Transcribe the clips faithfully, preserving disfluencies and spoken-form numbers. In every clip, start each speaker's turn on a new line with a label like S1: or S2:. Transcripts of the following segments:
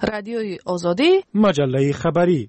S1: رادیوی آزادی،
S2: مجله خبری.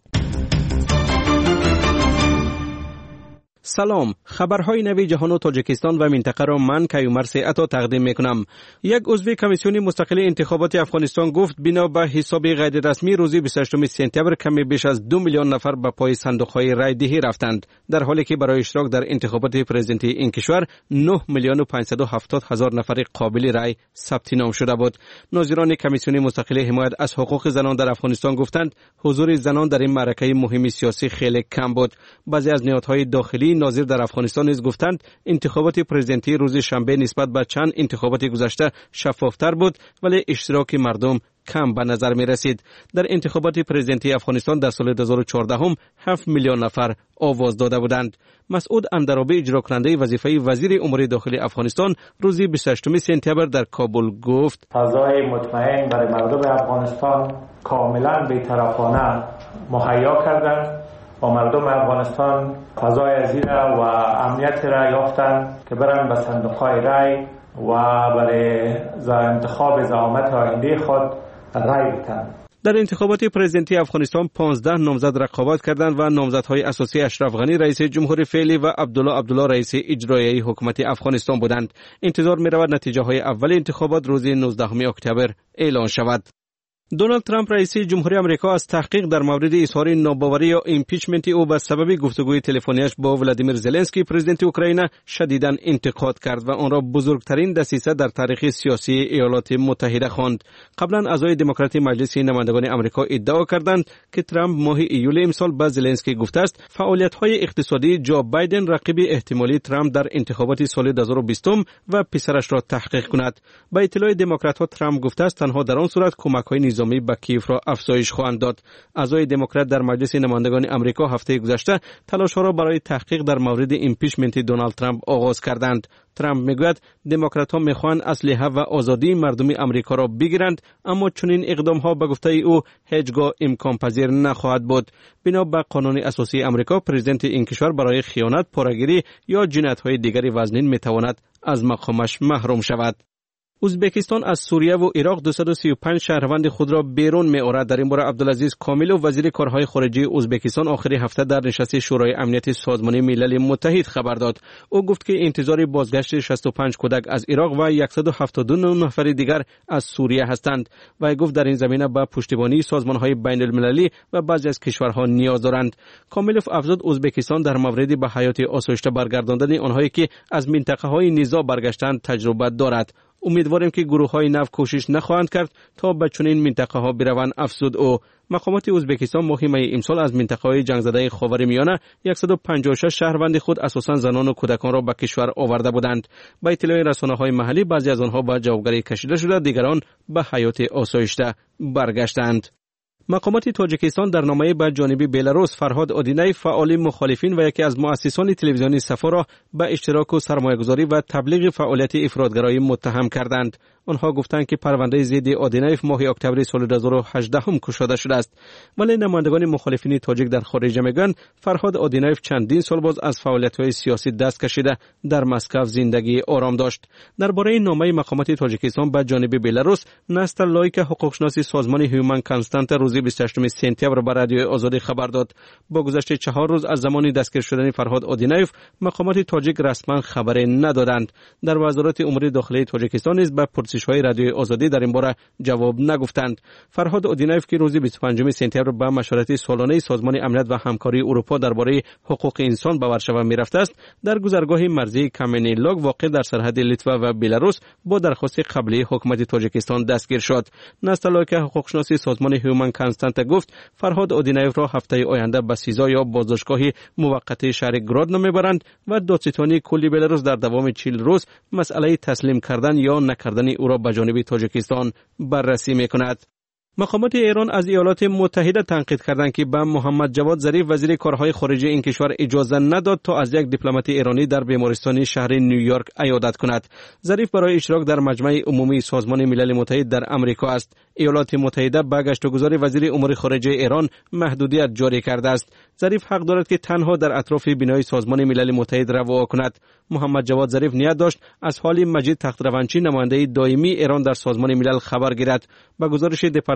S3: سلام، خبرهای نوی جهان و تاجیکستان و منطقه را من کیومرث عطا تقدیم میکنم. یک عضو کمیسیون مستقل انتخابات افغانستان گفت بنا به حساب غیر رسمی روز بیست و هشتم سپتامبر کمی بیش از دو میلیون نفر به پای صندوق‌های رای دهی رفتند، در حالی که برای اشتراک در انتخابات پرزیدنتی این کشور نه میلیون و پانصد و هفتاد هزار نفر قابل رای ثبت نام شده بود. ناظران کمیسیون مستقل حمایت از حقوق زنان در افغانستان گفتند حضور زنان در این معرکه مهم سیاسی خیلی کم بود. بعضی از نهادهای داخلی ناظر در افغانستان نیز گفتند انتخابات پرزیدنتی روز شنبه نسبت به چند انتخابات گذشته شفافتر بود، ولی اشتراک مردم کم به نظر می رسید. در انتخابات پرزیدنتی افغانستان در سال دو هزار و چهارده هم هفت میلیون نفر آواز داده بودند. مسعود اندرابی اجرا کننده وظیفه وزیر امور داخلی افغانستان روز بیست و هشتم سپتامبر در کابل گفت
S4: فضای مطمئن برای مردم افغانستان کاملا بی‌طرفانه مهیا کردند و مردم افغانستان فضای ازیره و امنیت را یافتند که برن به صندوق‌های رای و برای انتخاب زعامت آینده خود رای بدهند.
S3: در انتخابات پرزیدنتی افغانستان پانزده نامزد رقابت کردند و نامزدهای اساسی اشرف غنی رئیس جمهور فعلی و عبدالله عبدالله رئیس اجرایی حکومت افغانستان بودند. انتظار می رود نتیجه های اول انتخابات روز نوزدهم اکتبر اعلان شود. دونالد ترامپ رئیس جمهوری آمریکا از تحقیق در مورد اظهار ناباوری یا ایمپیچمنت او به سبب گفتگوی تلفنیش با ولادیمیر زلنسکی پرزیدنت اوکراین شدیداً انتقاد کرد و آن را بزرگترین دسیسه در تاریخ سیاسی ایالات متحده خواند. قبلا اعضای دموکرات مجلس نمایندگان آمریکا ادعا کردند که ترامپ ماه ایول امسال به زلنسکی گفته است فعالیت‌های اقتصادی جو بایدن رقیب احتمالی ترامپ در انتخابات سال دو هزار و بیست و پسرش را تحقیق کند. با اطلاع دموکرات‌ها ترامپ گفته است تنها در آن صورت کمک‌های نظامی به کیف را افزایش خواهند داد. اعضای دموکرات در مجلس نمایندگان آمریکا هفته گذشته تلاش‌ها را برای تحقیق در مورد ایمپیچمنت دونالد ترامپ آغاز کردند. ترامپ میگوید دموکرات‌ها می‌خواهند اسلحه و آزادی مردم آمریکا را بگیرند، اما چنین اقدام‌ها به گفته او هیچگاه امکان پذیر نخواهد بود. بنا به قانون اساسی آمریکا پرزیدنت این کشور برای خیانت، پاره‌گیری یا جنایت‌های دیگری وزنین می‌تواند از مقامش محروم شود. ازبکستان از سوریه و عراق دویست و سی و پنج شهروند خود را بیرون می‌آورد. در این باره عبدالعزیز کاملوف وزیر کارهای خارجه ازبکستان آخر هفته در نشست شورای امنیت سازمان ملل متحد خبر داد. او گفت که انتظار بازگشت شصت و پنج کودک از عراق و صد و هفتاد و نه نفر دیگر از سوریه هستند و گفت در این زمینه به پشتیبانی سازمان‌های بین‌المللی و بعضی از کشورها نیاز دارند. کاملوف افزود ازبکستان در مورد به حیات آسایشته برگرداندن آنهایی که از منطقه‌های نزاع برگشتند تجربه دارد. امیدواریم که گروه‌های نو کوشش نخواهند کرد تا به چنین منطقه‌ها بروند، افزود او. مقامات ازبکستان ماه می امسال از منطقه‌های جنگ زده خاورمیانه صد و پنجاه و شش شهروند خود اساساً زنان و کودکان را به کشور آورده بودند. با اطلاع رسانه‌های محلی بعضی از آنها به جوابگری کشیده شده، دیگران به حیات آسایشته برگشتند. مقامات تاجیکستان در نامه به جانب بلاروس فرهاد آدینیف فعال مخالفین و یکی از مؤسسان تلویزیونی صفا را به اشتراک و سرمایه‌گذاری و تبلیغ فعالیت افراطگرایی متهم کردند. آنها گفتند که پرونده ضد آدینیف ماه اکتبر سال دو هزار و هجده هم کشاده شده است. ولی نمایندگان مخالفین تاجیک در خارج میگویند فرهاد آدینیف چندین سال باز از فعالیت‌های سیاسی دست کشیده در مسکو زندگی آرام داشت. درباره نامه مقامات تاجیکستان به جانب بلاروس، نستر لایک حقوقشناس سازمان هیومن کانستانت روز بیست و هشتم سپتامبر به رادیو آزادی خبر داد. با گذشت چهار روز از زمان دستگیر شدن فرهاد آدینیف، مقامات تاجیک رسما خبری ندادند. در وزارت امور داخلی تاجیکستان نیز به پرسش‌های رادیو آزادی در این باره جواب نگفتند. فرهاد آدینیف که روز بیست و پنجم سپتامبر به مشورت سالانه سازمان امنیت و همکاری اروپا درباره حقوق انسان به ورشو می‌رفته است، در گذرگاه مرزی کامنیلاگ واقع در سرحد لیتوا و بلاروس با درخواست قبلی حکومت تاجیکستان دستگیر شد. نستالایک حقوقشناسی سازمان هیومن کانستانت گفت فرهاد آدینیف را هفته آینده به سیزا یا بازداشتگاه موقت شهر گرادنو میبرند و دادستانی کلی بلاروس در دوام چهل روز مسئله تسلیم کردن یا نکردن او را به جانب تاجیکستان بررسی میکند. مقامات ایران از ایالات متحده تنقید کردند که به محمد جواد ظریف وزیر کارهای خارجه این کشور اجازه نداد تا از یک دیپلمات ایرانی در بیمارستان شهر نیویورک عیادت کند. ظریف برای اشتراک در مجمع عمومی سازمان ملل متحد در آمریکا است. ایالات متحده به گشت‌وگذار وزیر امور خارجه ایران محدودیت جاری کرده است. ظریف حق دارد که تنها در اطراف بنای سازمان ملل متحد روا کند. محمد جواد ظریف نیت داشت از حال مجید تخت‌روانچی نماینده دائمی ایران در سازمان ملل خبر گیرد. با گزارش دپارتمان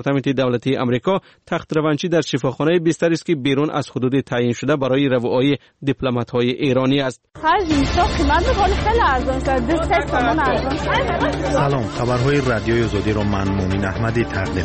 S3: دیپارتمنت دولتی امریکا تخت‌روانچی در شفاخانه بیستری است که بیرون از حدود تعیین شده برای روایی دیپلمات‌های ایرانی است.
S1: سلام، خبرهای رادیوی آزادی را من مومن احمدی تقدیم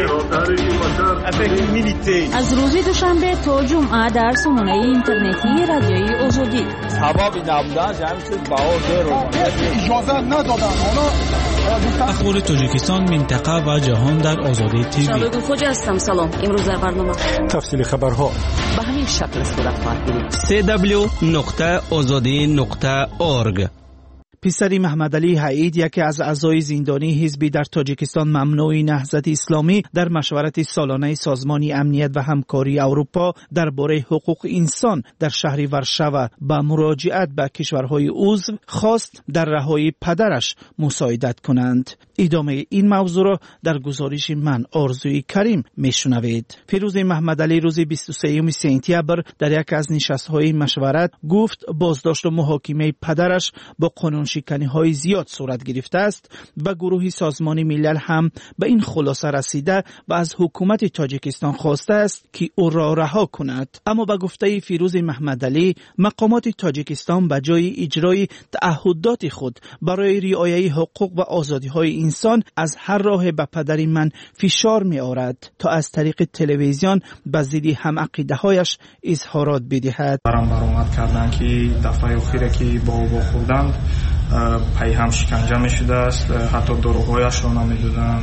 S1: می‌کنم.
S2: از روز دوشنبه تا جمعه در سامانه اینترنتی رادیوی آزادی.
S5: ثوابی نبودن جمعیت باور رو اجازه ندادن.
S6: اخبار تاجیکستان، منطقه و جهان در آزادی تیوی.
S2: شبگو خوجا هستم. سلام. امروز در برنامه
S1: تفصیل خبرها
S2: به همین شکل صورت خواهد گرفت.
S3: سی دبلیو نقطه آزادی نقطه اورگ.
S7: پسر محمد علی حعید، یکی از اعضای زندانی حزبی در تاجیکستان ممنوع نهضت اسلامی، در مشورت سالانه سازمان امنیت و همکاری اروپا درباره حقوق انسان در شهر ورشو با مراجعت به کشورهای عضو خواست در رهایی پدرش مساعدت کنند. ادامه این موضوع را در گزارش من آرزوی کریم میشنوید. فیروز محمد علی روز بیست و سوم سپتامبر در یک از نشست‌های مشورت گفت بازداشت و محاکمه پدرش با قانون شکنی های زیاد صورت گرفته است و گروه سازمان ملل هم به این خلاصه رسیده و از حکومت تاجیکستان خواسته است که او را رها کند. اما به گفته فیروز محمد علی، مقامات تاجیکستان به جای اجرای تعهدات خود برای رعایت حقوق و آزادی های انسان از هر راه به پدر من فشار می آورد تا از طریق تلویزیون به ضد هم عقیده هایش اظهارات بدهد.
S8: برام برآمد کردن که دفعه اخیره که با او خوردند پای هم شکنجه می شده است، حتی دروغهایش را نمیدادند.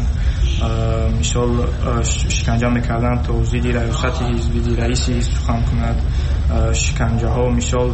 S8: مثال شکنجه میکردن تا زیدی ریاست حزبی رئیس حزب سخن کند. شکنجه ها مثال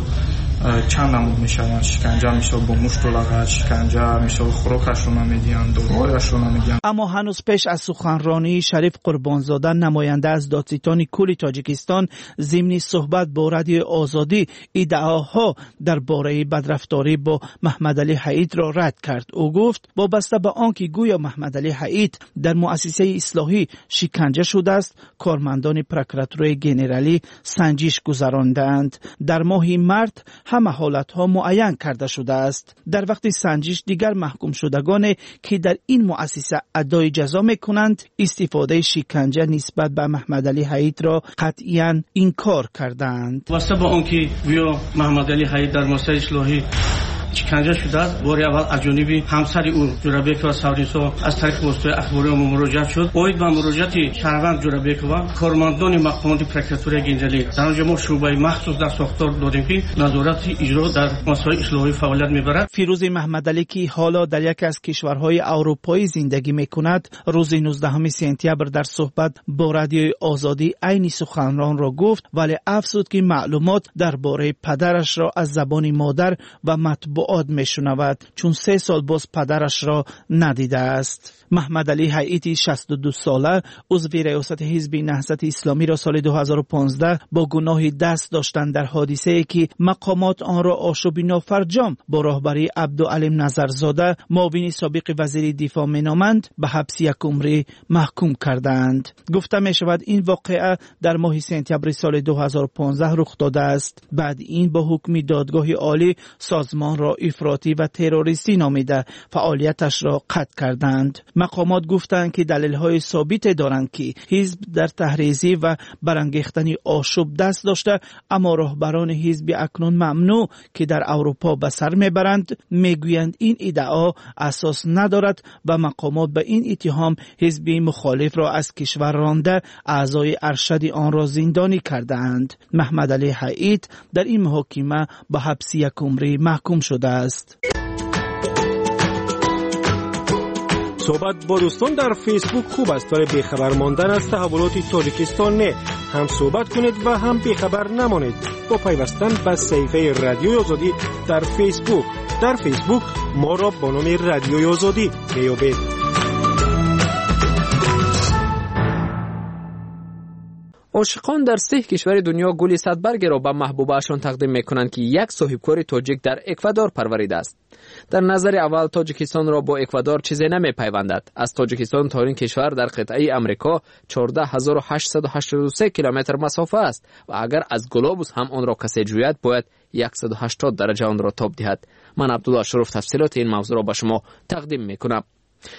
S8: چند نمود میشوند. شکنجه مثال با مشت و لغت، شکنجه مثال خوراکش رو نمیدین، دروغهایش رو نمیدین.
S7: اما هنوز پیش از سخنرانی شریف قربانزاده، نماینده از دادستان کل تاجیکستان، ضمن صحبت با رادیو آزادی ادعاها درباره بدرفتاری با محمد علی حعید را رد کرد. او گفت وابسته به آنکه گویا محمد علی حعید در مؤسسه اصلاحی شکنجه شده است، کارمندان پروکراتوری ژنرالی سنجش گذراندند. در ماه مارس همه حالتها معین کرده شده است. در وقت سنجش دیگر محکوم شدگان که در این مؤسسه ادای جزا میکنند استفاده شکنجه نسبت به محمد علی حعید را قطعاً انکار کردند.
S9: واسه با آنکه گویا محمد علی حعید در مؤسسه اصلاحی شکنجه شده است، بار اول از جانب همسر او جورابیک و ساوریسو از طریق واسطه اخباری و مراجعه شد. اوید با مراجعت شهروند جورابیک و کارمندان مقامات پروکراتوری ژنرالی در آنجا ما شعبه مخصوص در ساختار دادیم که نظارت اجرا در مسائل اصلاحی فعالیت میبرد.
S7: فیروز محمد علی که حالا در یک از کشورهای اروپایی زندگی میکند، روز نوزدهم سپتامبر در صحبت با رادیوی آزادی عین سخنران را گفت، ولی افزود که معلومات درباره پدرش را از زبان مادر و مطبوعات میشنود، چون سه سال باز پدرش را ندیده است. محمد علی حعید شصت و دو ساله عضو ریاست حزب نهضت اسلامی را سال دو هزار و پانزده با گناه دست داشتن در حادثه‌ای که مقامات آن را آشوب نافرجام با راهبری عبدالعلیم نظرزاده، معاون سابق وزیر دفاع مینامند، به حبس یک عمری محکوم کردند. گفته می شود این واقعه در ماه سپتامبر سال دو هزار و پانزده رخ داده است. بعد این با حکم دادگاه عالی سازمان را افراطی و تروریستی نامیده فعالیتش را قطع کردند. مقامات گفتند که دلیل‌های ثابت دارند که حزب در تحریزی و برانگیختن آشوب دست داشته، اما رهبران حزب اکنون ممنوع که در اروپا به سر میبرند میگویند این ادعا اساس ندارد و مقامات به این اتهام حزب مخالف را از کشور رانده، اعضای ارشد آن را زندانی کردند. محمد علی حعید در این محاکمه به حبس یک عمری محکوم شده است.
S10: صحبت با دوستان در فیسبوک خوب است، ولی بیخبر ماندن از تحولات تاجیکستان نه. هم صحبت کنید و هم بیخبر نمانید با پیوستن به صفحه رادیوی آزادی در فیسبوک. در فیسبوک ما را با نام رادیوی آزادی میابید.
S11: عاشقان در سه کشور دنیا گل صدبرگ را به محبوبه‌شان تقدیم می‌کنند که یک صاحبکار تاجیک در اکوادور پروریده است. در نظر اول تاجیکستان را با اکوادور چیزی نمی‌پیوندد. از تاجیکستان تا این کشور در قطعه امریکا چهارده هزار و هشتصد و هشتاد و سه کیلومتر مسافت است و اگر از گلوبوس هم آن را کسی جوید باید صد و هشتاد درجه آن را تاب دهد. من عبدالله شرف تفصیلات این موضوع را به شما تقدیم می‌کنم.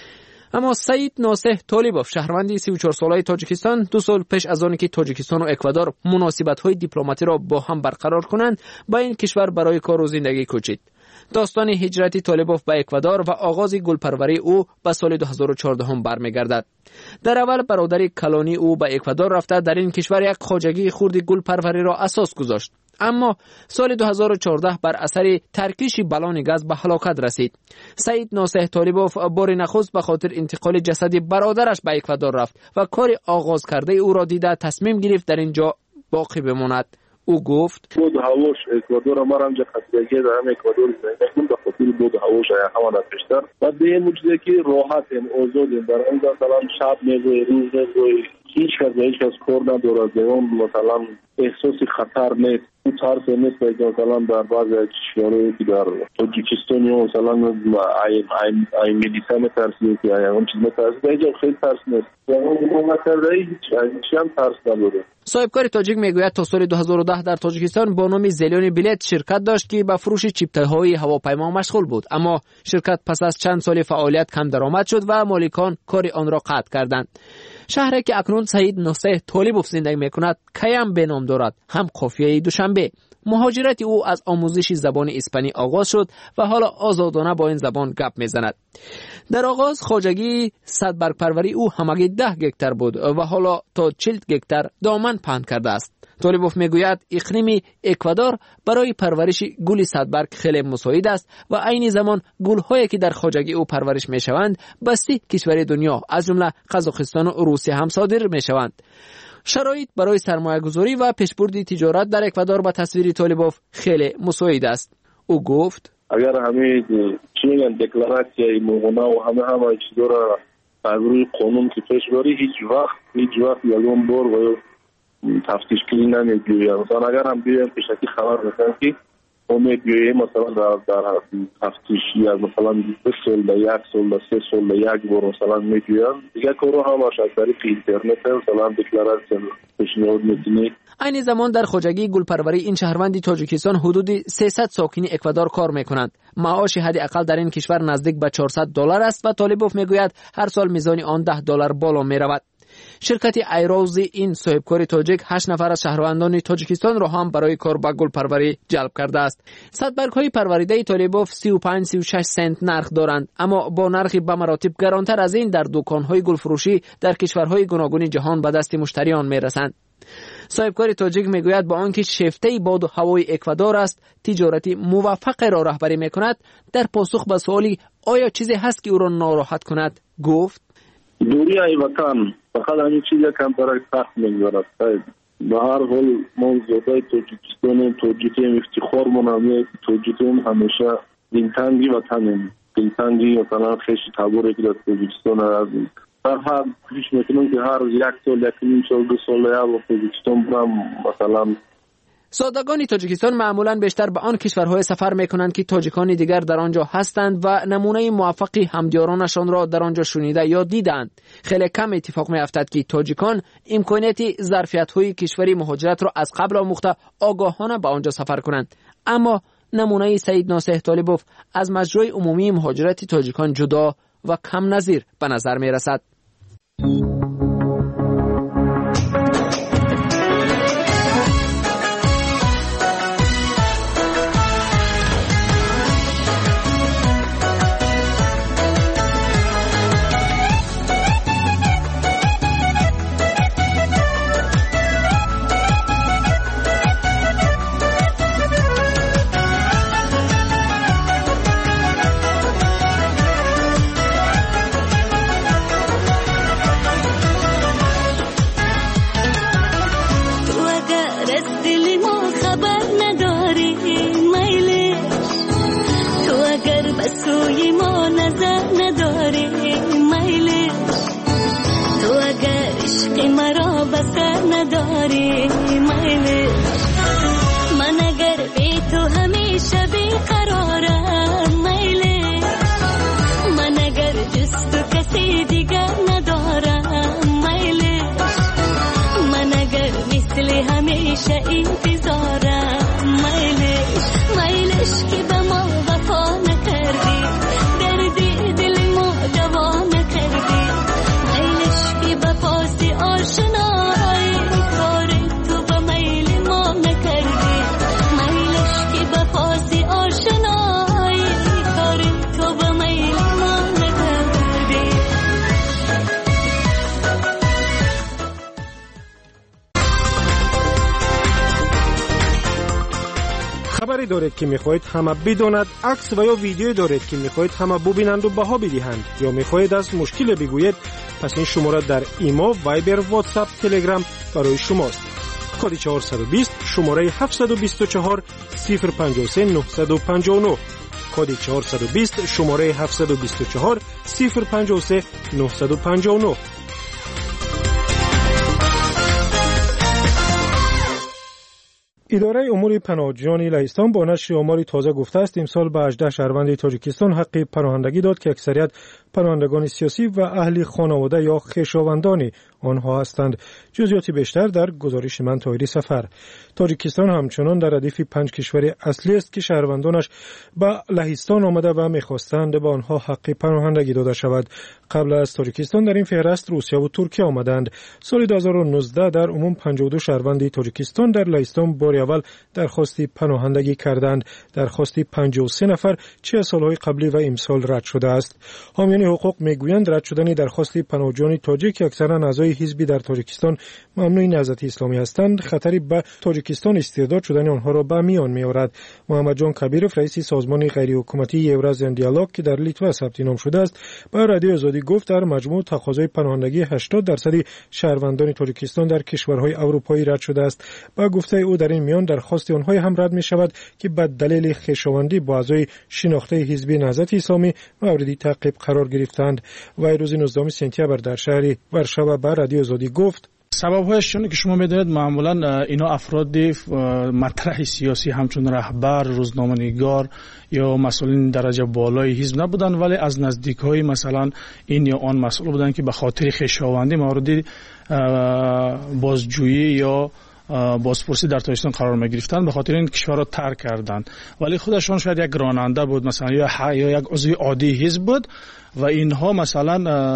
S11: اما سعید ناصح طالبوف شهروند سی و چهار ساله تاجیکستان دو سال پیش از آنکه تاجیکستان و اکوادور مناسبت‌های دیپلماتی را با هم برقرار کنند با این کشور برای کار و زندگی کوچید. داستان هجرت طالبوف به اکوادور و آغاز گلپروری او به سال دو هزار و چهارده هم برمیگردد. در اول برادر کلانی او به اکوادور رفته در این کشور یک خواجگی خرد گلپروری را اساس گذاشت، اما سال دو هزار و چهارده بر اثر ترکیش بالون گاز به هلاکت رسید. سعید ناصح طالبوف بار نخست به خاطر انتقال جسد برادرش به اکوادور رفت و کار آغاز کرده او را دیده تصمیم گرفت در اینجا باقی بماند. او گفت
S12: بود هواش اکوادور ما هم جا خطرگی در هم اکوادور زندگی به خاطر بود هواش همان بیشتر و به این موجوده که راحت این آزاد در اینجا مثلا شب میگوی روز میگوی هیچ کس هیچ کس کار ندارد اون مثلا احساس خطر نیست او ترس نیست که مثلا در بعض کشورهایی که در تاجیکستان یا مثلا ای ای ملیسا میترسید که ای اون چیز میترسید اینجا خیلی ترس نیست اون نکرده هیچ هم ترس نداره.
S11: صاحبکار تاجیک میگوید تا سال دو هزار و ده در تاجیکستان با نام زلیون بلیت شرکت داشت که به فروش چیپ‌های هواپیما مشغول بود، اما شرکت پس از چند سال فعالیت کم درآمد شد و مالکان کار آن را قطع کردند. شهری که اکنون سعید ناصح طالبوف زندگی میکند کیم به نام دارد، هم قافیه دوشنبه. مهاجرت او از آموزش زبان اسپانی آغاز شد و حالا آزادانه با این زبان گپ میزند. در آغاز خواجگی صد برگ پروری او همگی ده گکتر بود و حالا تا چهل گکتر دامن پهن کرده است. طالبوف میگوید اقلیم اکوادور برای پرورش گل صدبرگ خیلی مساعد است و عین زمان گل‌هایی که در خواجگی او پرورش میشوند به سی کشور دنیا از جمله قزاقستان و روسیه هم صادر میشوند. شرایط برای سرمایه‌گذاری و پیشبرد تجارت در اکوادور به تصویر طالبوف خیلی مساعد است. او گفت
S12: اگر همه چی میگن دکلراسیای مونا و همه همه چیزا را از روی قانون که پیش بری هیچ وقت هیچ وقت یگان بار و تفتیش کنی نمیگوید. مثلا اگر هم بیایم پیشکی خبر بکنم که امید بیاییم مثلا در, در تفتیشی از مثلا دو سال در یک سال در سه سال در یک بار مثلا میگوید دیگه کارو هم از طریق اینترنت مثلا دکلراسی پیشنهاد میکنی.
S11: این زمان در خواجگی گلپروری این شهروندی تاجیکستان حدود سیصد ساکنی اکوادور کار میکنند. معاش حداقل در این کشور نزدیک به چهارصد دلار است و طالبوف میگوید هر سال میزان آن ده دلار بالا میرود. شرکت ایروز این صاحبکار تاجیک هشت نفر از شهروندان تاجیکستان را هم برای کار با گلپروری جلب کرده است. صدبرگ های پروریده طالبوف سی و پنج سی و شش سنت نرخ دارند، اما با نرخی به مراتب گرانتر از این در دکان های گلفروشی در کشورهای گوناگون جهان به دست مشتریان میرسند. صاحبکار تاجیک میگوید با آنکه شیفته باد و هوای اکوادور است تجارتی موفق را رهبری میکند. در پاسخ به سوالی آیا چیزی هست که او را ناراحت کند گفت
S12: دوری ای وطن فقط همین چیزی کم برای سخت میگذارد. به هر حال ما زودای تاجیکستان تاجیکیم افتخار منامیه تاجیکیم همیشه دلتنگی وطنیم دلتنگی مثلا خیشی تبوری که در تاجیکستان از در هر پیش میکنم که هر یک سال یک نیم سال دو سال یا با تاجیکستان برم مثلا.
S11: سادگان تاجیکستان معمولاً بیشتر به آن کشورهای سفر میکنند که تاجیکان دیگر در آنجا هستند و نمونه موفقی همدیارانشان را در آنجا شنیده یا دیدند. خیلی کم اتفاق میافتد که تاجیکان امکانیت ظرفیت‌های کشوری مهاجرت را از قبل آموخته آگاهانه به آنجا سفر کنند. اما نمونه سعید ناصح طالبوف از مجرای عمومی مهاجرت تاجیکان جدا و کم نظیر به نظر میرسد.
S13: دردی دل ما دوا نکردی
S10: خبری دارید که میخواهید همه بداند، عکس و یا ویدیو دارید که میخواهید همه ببینند و بها بدهند، یا میخواهید از مشکل بگویید، پس این شماره در ایما، وایبر، واتساپ، تلگرام برای شماست. کد چهارصد و بیست شماره هفتصد و بیست و چهار صفر پنجاه و سه نهصد و پنجاه و نه. کد چهارصد و بیست شماره هفتصد و بیست و چهار صفر پنجاه و سه نهصد و پنجاه و نه. اداره امور پناهجویان لهستان با نشر آماری تازه گفته است امسال به هجده شهروند تاجیکستان حق پناهندگی داد که اکثریت پناهندگان سیاسی و اهل خانواده یا خویشاوندان آنها هستند. جزئیات بیشتر در گزارش من طاهری سفر. تاجیکستان همچنان در ردیف پنج کشور اصلی است که شهروندانش به لهستان آمده و می‌خواستند به آنها حق پناهندگی داده شود. قبل از تاجیکستان در این فهرست روسیه و ترکیه آمدند. سال دو هزار و نوزده در عموم پنجاه و دو شهروند تاجیکستان در لهستان بار اول درخواست پناهندگی کردند. درخواست پنجاه و سه نفر چه سالهای قبلی و امسال رد شده است. حامیان حقوق میگویند رد شدن درخواست پناهجویان تاجیک که اکثرا اعضای حزبی در تاجیکستان ممنوع نهضت اسلامی هستند خطری به تاجیکستان استرداد شدن آنها را به میان میآورد. محمد جان کبیروف رئیس سازمان غیر حکومتی یورازیان دیالوگ که در لیتوا ثبت نام شده است به رادیو آزادی گفت در مجموع تقاضای پناهندگی هشتاد درصد شهروندان تاجیکستان در کشورهای اروپایی رد شده است. با گفته او در این میان درخواست آنها هم رد می شود که به دلیل خویشاوندی با اعضای شناخته حزب نهضت اسلامی مورد تعقیب قرار گرفتند. و روز نوزدهم سپتامبر در شهر ورشاو به رادیو آزادی گفت
S13: سبب‌هایش چونه که شما می‌دانید معمولاً اینا افراد مطرح سیاسی همچون رهبر، روزنامه‌نگار یا مسئولین درجه بالای حزب نبودن، ولی از نزدیک‌های مثلا این یا آن مسئول بودن که به خاطر خویشاوندی مورد بازجویی یا بازپرسی در تاجیکستان قرار می گرفتند، به خاطر این کشور را ترک کردند. ولی خودشون شاید یک راننده بود مثلا یا یا یک عضو عادی حزب بود و اینها مثلا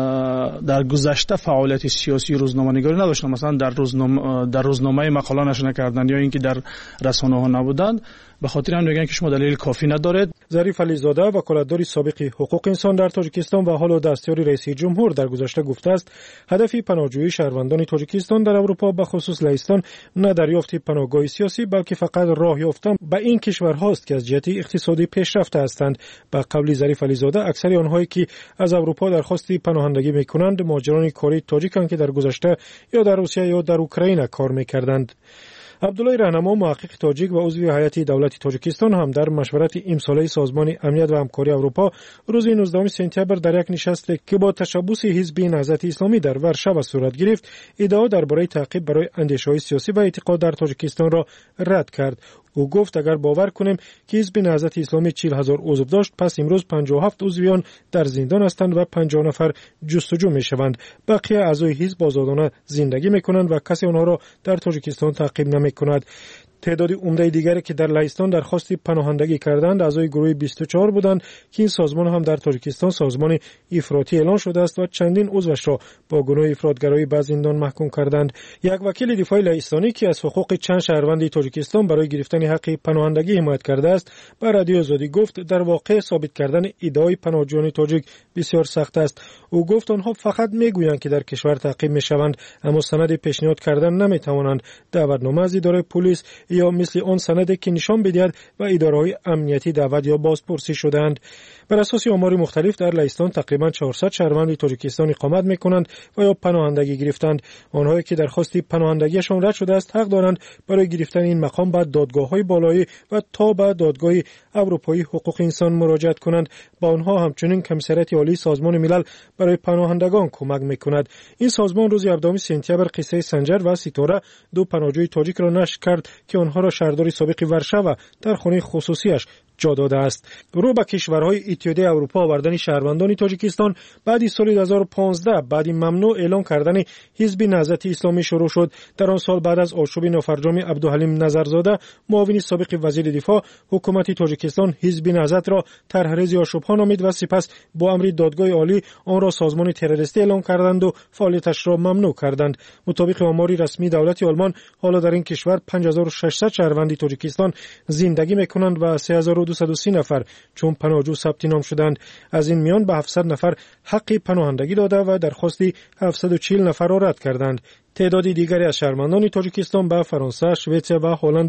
S13: در گذشته فعالیت سیاسی روزنامه‌نگاری نداشتند، مثلا در روزنامه در روزنامه مقاله نشر نکردند یا اینکه در رسانه‌ها نبودند. به خاطر همین میگن که شما دلیل کافی ندارید.
S10: ظریف علیزاده وکالتدار سابق حقوق انسان در تاجیکستان و حالا دستیار رئیس جمهور در گذشته گفته است هدف پناهجویی شهروندان تاجیکستان در اروپا به خصوص لهستان نه دریافت پناهگاه سیاسی بلکه فقط راه یافتن به این کشورهاست که از جهت اقتصادی پیشرفته هستند. به قول ظریف علیزاده اکثر آنهایی که از اروپا درخواست پناهندگی میکنند مهاجران کاری تاجیکند که در گذشته یا در روسیه یا در اوکراین کار میکردند. عبدالله رهنما محقق تاجیک و عضو هیئت دولت تاجیکستان هم در مشورت امساله سازمان امنیت و همکاری اروپا روز نوزدهم سپتامبر در یک نشست که با تشبث حزب نهضت اسلامی در ورشاو صورت گرفت ادعا درباره تعقیب برای اندیشه‌های سیاسی و اعتقاد در تاجیکستان را رد کرد. او گفت اگر باور کنیم که حزب نهضت اسلامی چهل هزار عضو داشت پس امروز پنجاه و هفت عضویان در زندان هستند و پنجاه نفر جستجو میشوند. بقیه اعضای حزب آزادانه زندگی میکنند و کسی آنها را در تاجیکستان تعقیب نمیکند. تعداد عمده دیگری که در لهستان درخواست پناهندگی کردند اعضای گروه بیست و چهار بودند که این سازمان هم در تاجیکستان سازمان افراطی اعلان شده است و چندین عضوش را با گناه افراطگرایی به زندان محکوم کردند. یک وکیل دفاع لهستانی که از حقوق چند شهروند تاجیکستان برای گرفتن حق پناهندگی حمایت کرده است به رادیو آزادی گفت در واقع ثابت کردن ادعای پناهجویان تاجیک بسیار سخت است. او گفت آنها فقط میگویند که در کشور تعقیب میشوند اما سند پیشنهاد کردن نمیتوانند. دعوتنامه از اداره پلیس یا مثل آن سندی که نشان بدهد و اداره‌های امنیتی دعوت یا بازپرسی شدند. بر اساس آمار مختلف در لهستان تقریبا چهارصد شهروند تاجیکستان اقامت میکنند و یا پناهندگی گرفتند. آنهایی که درخواست پناهندگیشان رد شده است حق دارند برای گرفتن این مقام به دادگاه‌های بالایی و تا به دادگاه اروپایی حقوق انسان مراجعت کنند. با آنها همچنین کمیسریت عالی سازمان ملل برای پناهندگان کمک میکند. این سازمان روز هفدهم سپتامبر قصه سنجر و ستاره دو پناهجوی تاجیک را نشر کرد که آنها را شهردار سابق ورشاو در خانه خصوصیش جا داده است. رو به کشورهای اتحادیه اروپا آوردن شهروندان تاجیکستان بعد سال دو هزار و پانزده بعد ممنوع اعلان کردن حزب نهضت اسلامی شروع شد. در آن سال بعد از آشوب نافرجام عبدالحلیم نظرزاده معاون سابق وزیر دفاع حکومت تاجیکستان حزب نهضت را طرحریز آشوب‌ها نامید و سپس با امر دادگاه عالی آن را سازمان تروریستی اعلان کردند و فعالیتش را ممنوع کردند. مطابق آمار رسمی دولت آلمان حالا در این کشور پنج هزار و ششصد شهروند تاجیکستان زندگی می‌کنند و سه هزار و دویست و سی نفر چون پناهجو ثبت نام شدند. از این میان به هفتصد نفر حق پناهندگی داده و درخواست هفتصد و چهل نفر را رد کردند. تعدادی دیگری از شهروندان تاجیکستان به فرانسه، سوئد و هلند و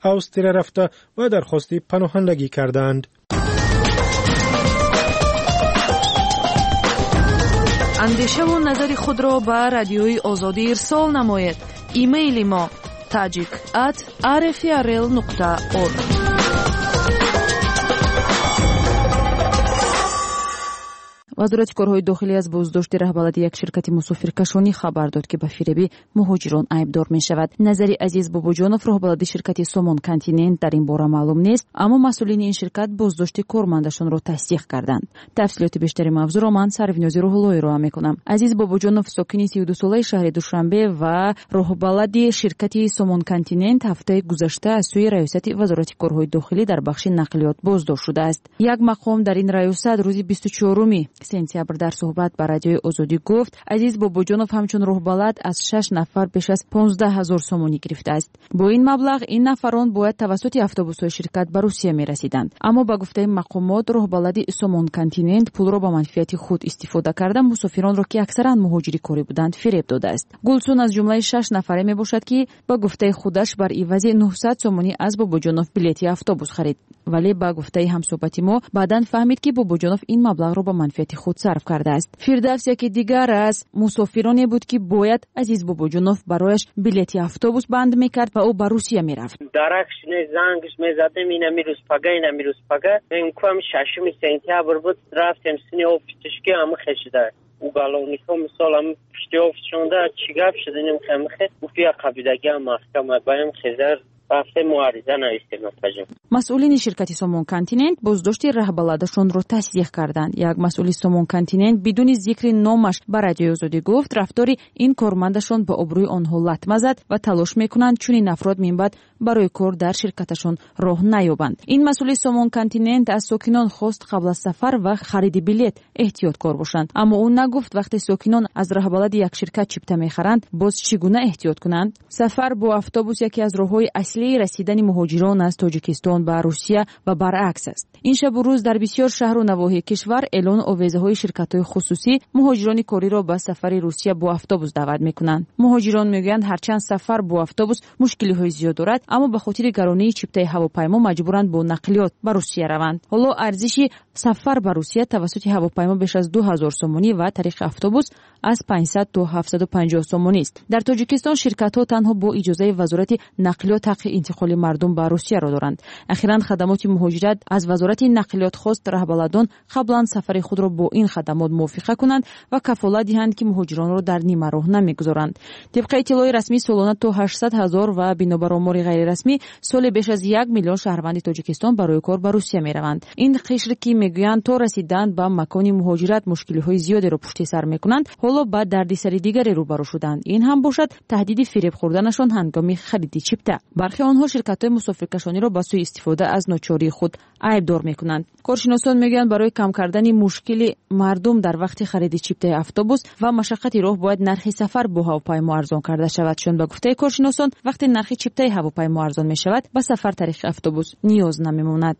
S10: استرالیا رفته و درخواست پناهندگی کردند.
S14: اندیشه و نظر خود را به رادیوی آزادی ارسال نمایید. ایمیل ما tajik at r f r l nokta org. وزارت کارهای داخلی از بازداشت رهبر یک شرکت مسافرکشانی خبر داد که به فریبی مهاجران عیبدار می شود. نظری عزیز بابوجانов رهبر شرکت سومون کانتیننت در این باره معلوم نیست، اما مسئولین این شرکت بازداشت کارمندشان را تصدیق کردند. تفصیلات بیشتری موضوع را من سرورنیازی روح‌اللهی را میکنم. عزیز بابوجانov ساکن سی و دو ساله شهر دوشنبه و رهبر شرکت سومون کانتیننت هفته گذشته از سوی ریاست وزارت کارهای داخلی در بخش نقلیات بازداشت شده است. یک مقام در این ریاست روز بیست و چهارم سپتامبر در صحبت با رادیوی آزادی گفت عزیز بابوجانov همچون رهبر از شش نفر بیش از پانزده هزار سومونی گرفته است. با این مبلغ این نفران باید توسط اتوبوس‌های شرکت به روسیه می‌رسیدند، اما با گفته مقامات رهبر سومون کانتیننت پول را به منفعت خود استفاده کرده مسافران را که اکثرا مهاجری کاری بودند فریب داده است. گلسون از جمله شش نفره میباشد که با گفته خودش بر عوض نهصد سومونی از بابوجانov بلیت اتوبوس خرید، ولی با گفته همصحبتی ما بعداً فهمید که بابوجانov این مبلغ را به منفعت خود صرف کرده است. فردوس یکی دیگر از مسافرانی بود که باید عزیز بابوجانov برایش بلیت اتوبوس بند میکرد و او به روسیه میرفت.
S15: درکش نه زنگش میزدم اینا میروز پگا اینا میروز پگا این کوم ششم سپتامبر بود رفتم سینه اپتیشکی هم خشیده او بالونیکو مثلا هم پشت اپشونده چی گپ شده نمیخوام خه او فیا قبیلگی هم محکمه بایم خزر رفته معارضه نایستیم.
S14: مسئولین شرکت سومون کانتیننت بازداشت رهبرشان را تصدیق کردند. یک مسئول سومون کانتیننت بدون ذکر نامش به رادیوی آزادی گفت رفتاری این کارمندشان به آبروی آنها لطمه زد و تلاش میکنند چنین افراد من بعد برای کار در شرکتشان راه نیابند. این مسئول سومون کانتیننت از ساکنان خواست قبل از سفر و خرید بلیت احتیاطکار باشند، اما او نگفت وقتی ساکنان از رهبر یک شرکت چیپته میخرند باز چگونه احتیاط کنند. سفر با اتوبوس یکی از راههای اصلی رسیدن مهاجران از تاجیکستان به روسیه و برعکس است. این شب و روز در بسیار شهر و نواحی کشور اعلان آویزه‌های شرکت‌های خصوصی مهاجران کاری را به سفر روسیه با اتوبوس دعوت می‌کنند. مهاجران میگویند هرچند سفر با اتوبوس مشکلی‌های زیاد دارد، اما به خاطر گرانی چیپته هواپیما مجبورند با نقلیات به روسیه روند. حالا ارزش سفر به روسیه توسط هواپیما بیش از دو هزار سومونی و طریق اتوبوس از پانصد تا هفتصد و پنجاه سومونی است. در تاجیکستان شرکت‌ها تنها با اجازه وزارت نقلیات حق انتقال مردم به روسیه را دارند. اخیراً خدمات مهاجرت از وزارت نقلیات خواست رهبران قبلا سفر خود را با این خدمات موافقه کنند و کفالت دهند که مهاجران را در نیمه راه نمیگذارند. طبق اطلاع رسمی سالانه تا هشتصد هزار و بنابر آمار غیر رسمی سال بیش از یک میلیون شهروند تاجیکستان برای کار به روسیه میروند. این قشر که میگویند تا رسیدن به مکان مهاجرت مشکل‌های زیادی را پشت سر میکنند، حالا با دردسر دیگری روبرو شدند. این هم باشد تهدید فریب خوردنشان هنگام خرید چیپته. برخی آنها شرکت‌های مسافرکشانی را به سوی استفاده از ناچاری خود عیبدار میکنند. کارشناسان میگویند برای کم کردن مشکل مردم در وقت خرید چیپته اتوبوس و مشقت راه باید نرخ سفر با هواپیما ارزان کرده شود، چون به گفته کارشناسان وقتی نرخ چیپته هواپیما ارزان می شود به سفر طریق اتوبوس نیاز نمیماند.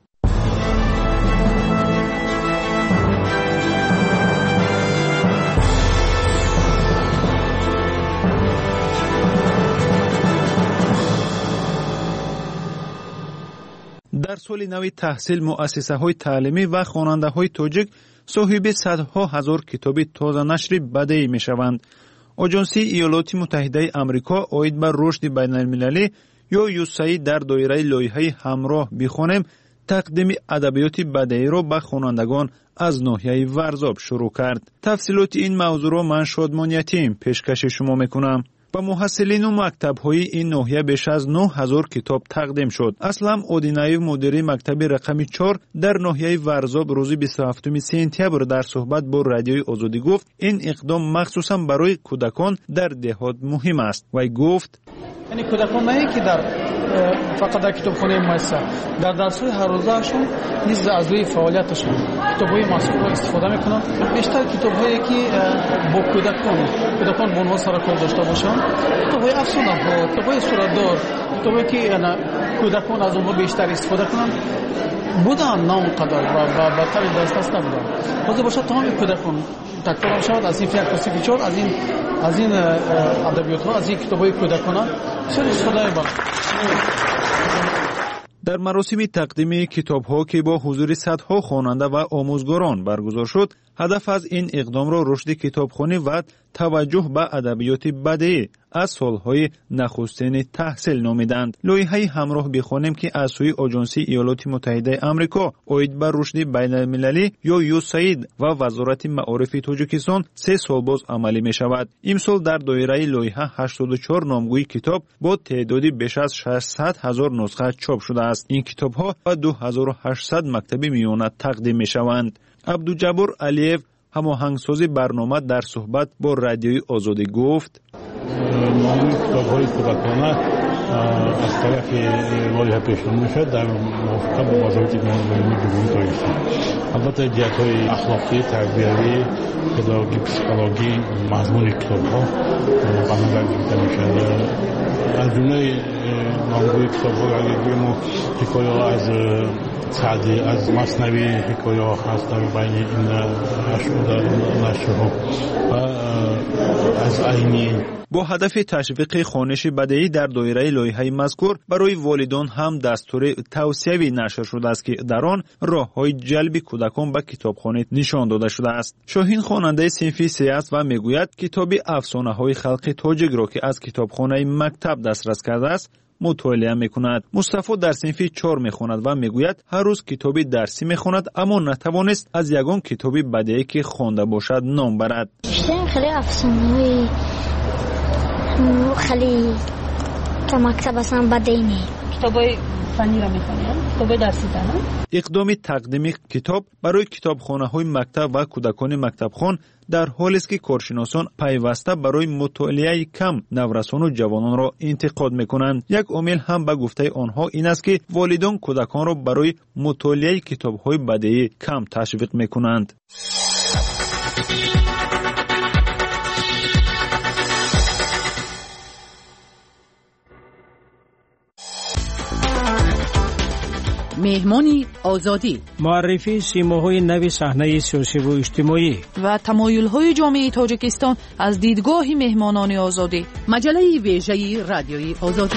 S1: در سال نو تحصیل مؤسسه‌های تعلیمی و خواننده‌های تاجیک صاحب صدها هزار کتاب تازه نشر بدیعی می‌شوند. آژانس ایالات متحده آمریکا عاید بر رشد بین‌المللی یا یوسای در دایره لایحه همراه بخوانیم تقدیم ادبیات بدیعی را به خوانندگان از ناحیه ورزاب شروع کرد. تفصیلات این موضوع را من شادمان یتیم پیشکش شما می‌کنم. با محصلین و مکتب‌های این ناحیه بیش از نه هزار کتاب تقدیم شد. اسلم اودینایو مدیر مکتب رقم چهار در ناحیه ورزاب روز بیست و هفتم سپتامبر در صحبت با رادیوی آزادی گفت این اقدام مخصوصا برای کودکان در دهات مهم است. وی گفت
S16: یعنی کودکان نه که در فقط در کتابخانه مؤسسه در درس‌های هر روزشون نیز از روی فعالیتشون کتاب‌های مذکور را استفاده می‌کنن. بیشتر کتاب‌هایی که با کودکان کودکان با اونها سر کار داشته باشن، کتاب‌های افسانه‌ها، کتاب‌های سوره‌دار، کتابی که کودکان از اونها بیشتر استفاده کنن بودن نام قدر و به طور دست دست نبودن. حاضر باشد تمام کودکان تکرار شود از این فیک تصفیه چهار از این از این ادبیات ها از این کتاب‌های کودکانه بسیار استفاده می‌کنند.
S1: در مراسم تقدیم کتاب‌ها که با حضور صدها خواننده و آموزگاران برگزار شد، هدف از این اقدام را رشد کتابخوانی و توجه به ادبیات بدیعی از سالهای نخستین تحصیل نامیدند. لایحه همراه بخوانیم که از سوی آژانسی ایالات متحده آمریکا اوید بر رشد بین‌المللی یا یوساید و وزارت معارف تاجیکستان سه سال باز عملی می شود. امسال در دایره لایحه هشتاد و چهار نامگوی کتاب با تعدادی بیش از ششصد هزار نسخه چاپ شده است. این کتاب‌ها به دو هزار و هشتصد مکتب میانه تقدیم می شوند. عبدالجبار علیف هماهنگساز برنامه در صحبت با رادیوی آزادی گفت:
S17: نامگوی کتاب‌های کودکانه از طرف لایحه پیشنهاد می‌شود در موافقت با وزارت معلومات جمهوری تاجیکستان. البته جهت‌های اخلاقی، تربیوی، پداگوژی، پسیکولوژی، مضمون کتاب‌ها برنامه گرفته می‌شود. از جمله نامگوی کتاب‌ها اگر بگیم حکایه از سعدی، از مثنوی حکایه هست در بین این نشرها و از عینی.
S1: با هدف تشویق خوانش بدیعی در دایره لایحه مذکور برای والدان هم دستور توصیوی نشر شده است که در آن راه‌های جلب کودکان به کتابخانه نشان داده شده است. شاهین خواننده صنف سه است و میگوید کتاب افسانه‌های خلق تاجیک را که از کتابخانه مکتب دسترس کرده است مطالعه میکند. مصطفی در صنف چهار میخواند و میگوید هر روز کتابی درسی میخواند اما نتوانست از یگان کتابی بدیعی که خوانده باشد نام برد.
S18: خیلی افسانه‌های خیلی تا مکتب اصلا بدیعی نی.
S2: کتابای فنی را میخوانید؟ کتابای درسی نه؟
S1: اقدام تقدیم کتاب برای کتابخانه‌های مکتب و کودکان مکتبخوان در حالی است که کارشناسان پیوسته برای مطالعه کم نورسان و جوانان را انتقاد میکنند. یک عامل هم به گفته آنها این است که والدان کودکان را برای مطالعه کتاب‌های بدیعی کم تشویق میکنند.
S19: مهمانی آزادی،
S10: معرفی سیماهای نو صحنه سیاسی و اجتماعی
S14: و تمایل‌های جامعه تاجیکستان از دیدگاه مهمانان آزادی.
S19: مجله ویژه رادیوی آزادی.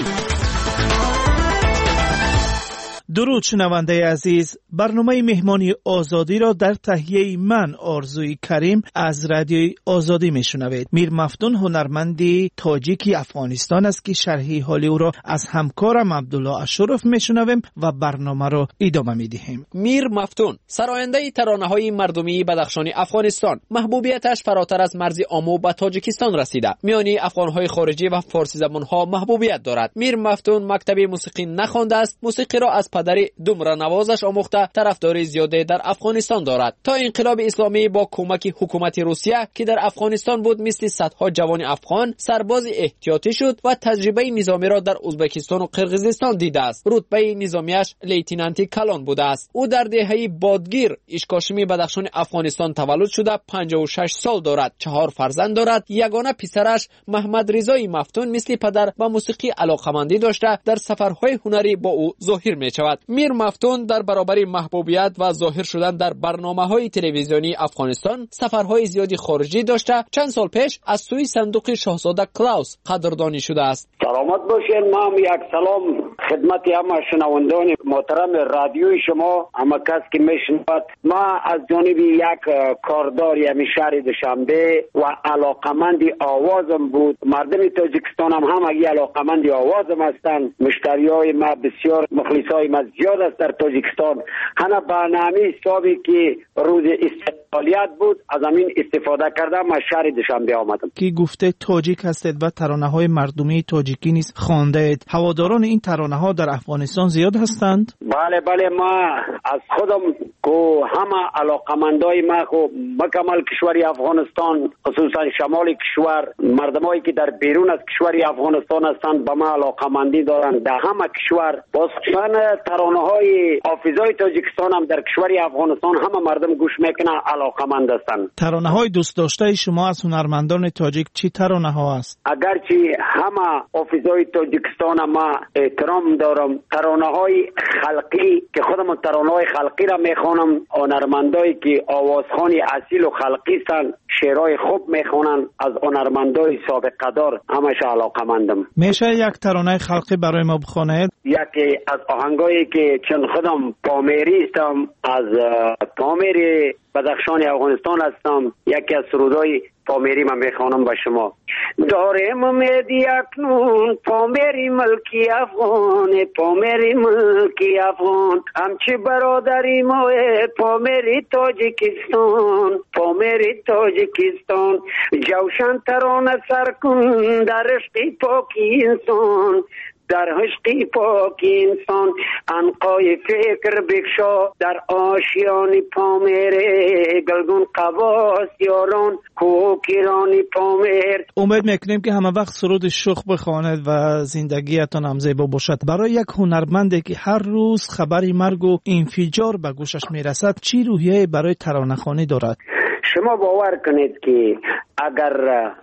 S7: درود شنونده عزیز، برنامه مهمانی آزادی را در تهیه من آرزوی کریم از رادیوی آزادی میشنوید. میر مفتون هنرمندی تاجیکی افغانستان است که شرح حال او را از همکارم عبدالله اشرف میشنویم و برنامه را ادامه میدهیم.
S11: میر مفتون سراینده ترانه‌های مردمی بدخشان افغانستان، محبوبیتش فراتر از مرز آمو به تاجیکستان رسیده. میانی افغان‌های خارجی و فارسی زبان‌ها محبوبیت دارد. میر مفتون مکتب موسیقی نخوانده است، موسیقی را از پدر دومره نوازش آموخته طرفداری زیاده در افغانستان دارد. تا انقلاب اسلامی با کمک حکومت روسیه که در افغانستان بود مثل صدها جوان افغان سرباز احتیاطی شد و تجربه نظامی را در ازبکستان و قرقیزستان دیده است. رتبه نظامیش لیتنانتی کلان بوده است. او در دهه بادگیر اشکاشمی بدخشان افغانستان تولد شده، پنجاه و شش سال دارد، چهار فرزند دارد. یگانه پسرش محمد رضای مفتون مثل پدر به موسیقی علاقه‌مندی داشته در سفرهای هنری با او ظاهر می‌شود. میر مفتون در برابر محبوبیت و ظاهر شدن در برنامه‌های تلویزیونی افغانستان سفرهای زیادی خارجی داشته. چند سال پیش از سوی صندوق شاهزاده کلاوس قدردانی شده است.
S20: سلامت باشین. ما هم یک سلام خدمت همه شنوندگان محترم رادیوی شما، همه کس که میشنود. ما از جانب یک کاردار یمی شهر دوشنبه و علاقمند آوازم بود. مردم تاجیکستان هم همگی علاقمند آوازم هستند. مشتریای ما بسیار، مخلصای ما زیاد است در تاجیکستان. همه برنامه حسابی که روز استقلالیت بود از همین استفاده کردم. ما شهر دوشنبه آمدم.
S7: کی گفته تاجیک هستید و ترانه های مردمی تاجیکی نیز خوانده اید. هواداران این ترانه ها در افغانستان زیاد هستند؟
S20: بله بله، ما از خودم که همه علاقمندای ما خو مکمل کشور افغانستان، خصوصا شمال کشور، مردمایی که در بیرون از کشور افغانستان هستند به ما علاقمندی دارند. در همه کشور خصوصا ترانه های حافظای تاجیکستان هم در کشور افغانستان همه مردم گوش میکنن، علاقمند هستند.
S7: ترانه های دوست داشته شما از هنرمندان تاجیک چی ترانه ها است؟
S20: اگرچه همه حافظای تاجیکستان ما احترام دارم، ترانه های خلقی که خودم ترانه های خلقی را میخوانم، هنرمندایی که آوازخوانی اصیل و خلقی هستند شعرهای خوب میخوانند، از هنرمندای سابقه دار همش علاقمندم.
S7: میشه یک ترانه خلقی برای ما بخونید؟
S20: یکی از آهنگایی که چون خودم پامیری هستم، از پامیری بدخشان افغانستان هستم، یکی از سرودهای پامیری من میخوانم با شما. دارم امیدی اکنون پامیری ملکی افغان، پامیری ملکی افغان، همچی برادری ما پامیری تاجیکستان، پامیری تاجیکستان، جوشن ترانه سر کن در عشق پاکی انسان، در عشق پاکی انسان، عنقای فکر بکشا در آشیان پامیره، گلگون قواس یاران کوکیرانی پامیر.
S7: امید میکنیم که همه وقت سرود شوخ بخواند و زندگیتان هم زیبا باشد. برای یک هنرمندی که هر روز خبری مرگ و انفجار به گوشش میرسد چی روحیه برای ترانه‌خوانی دارد؟
S20: شما باور کنید که اگر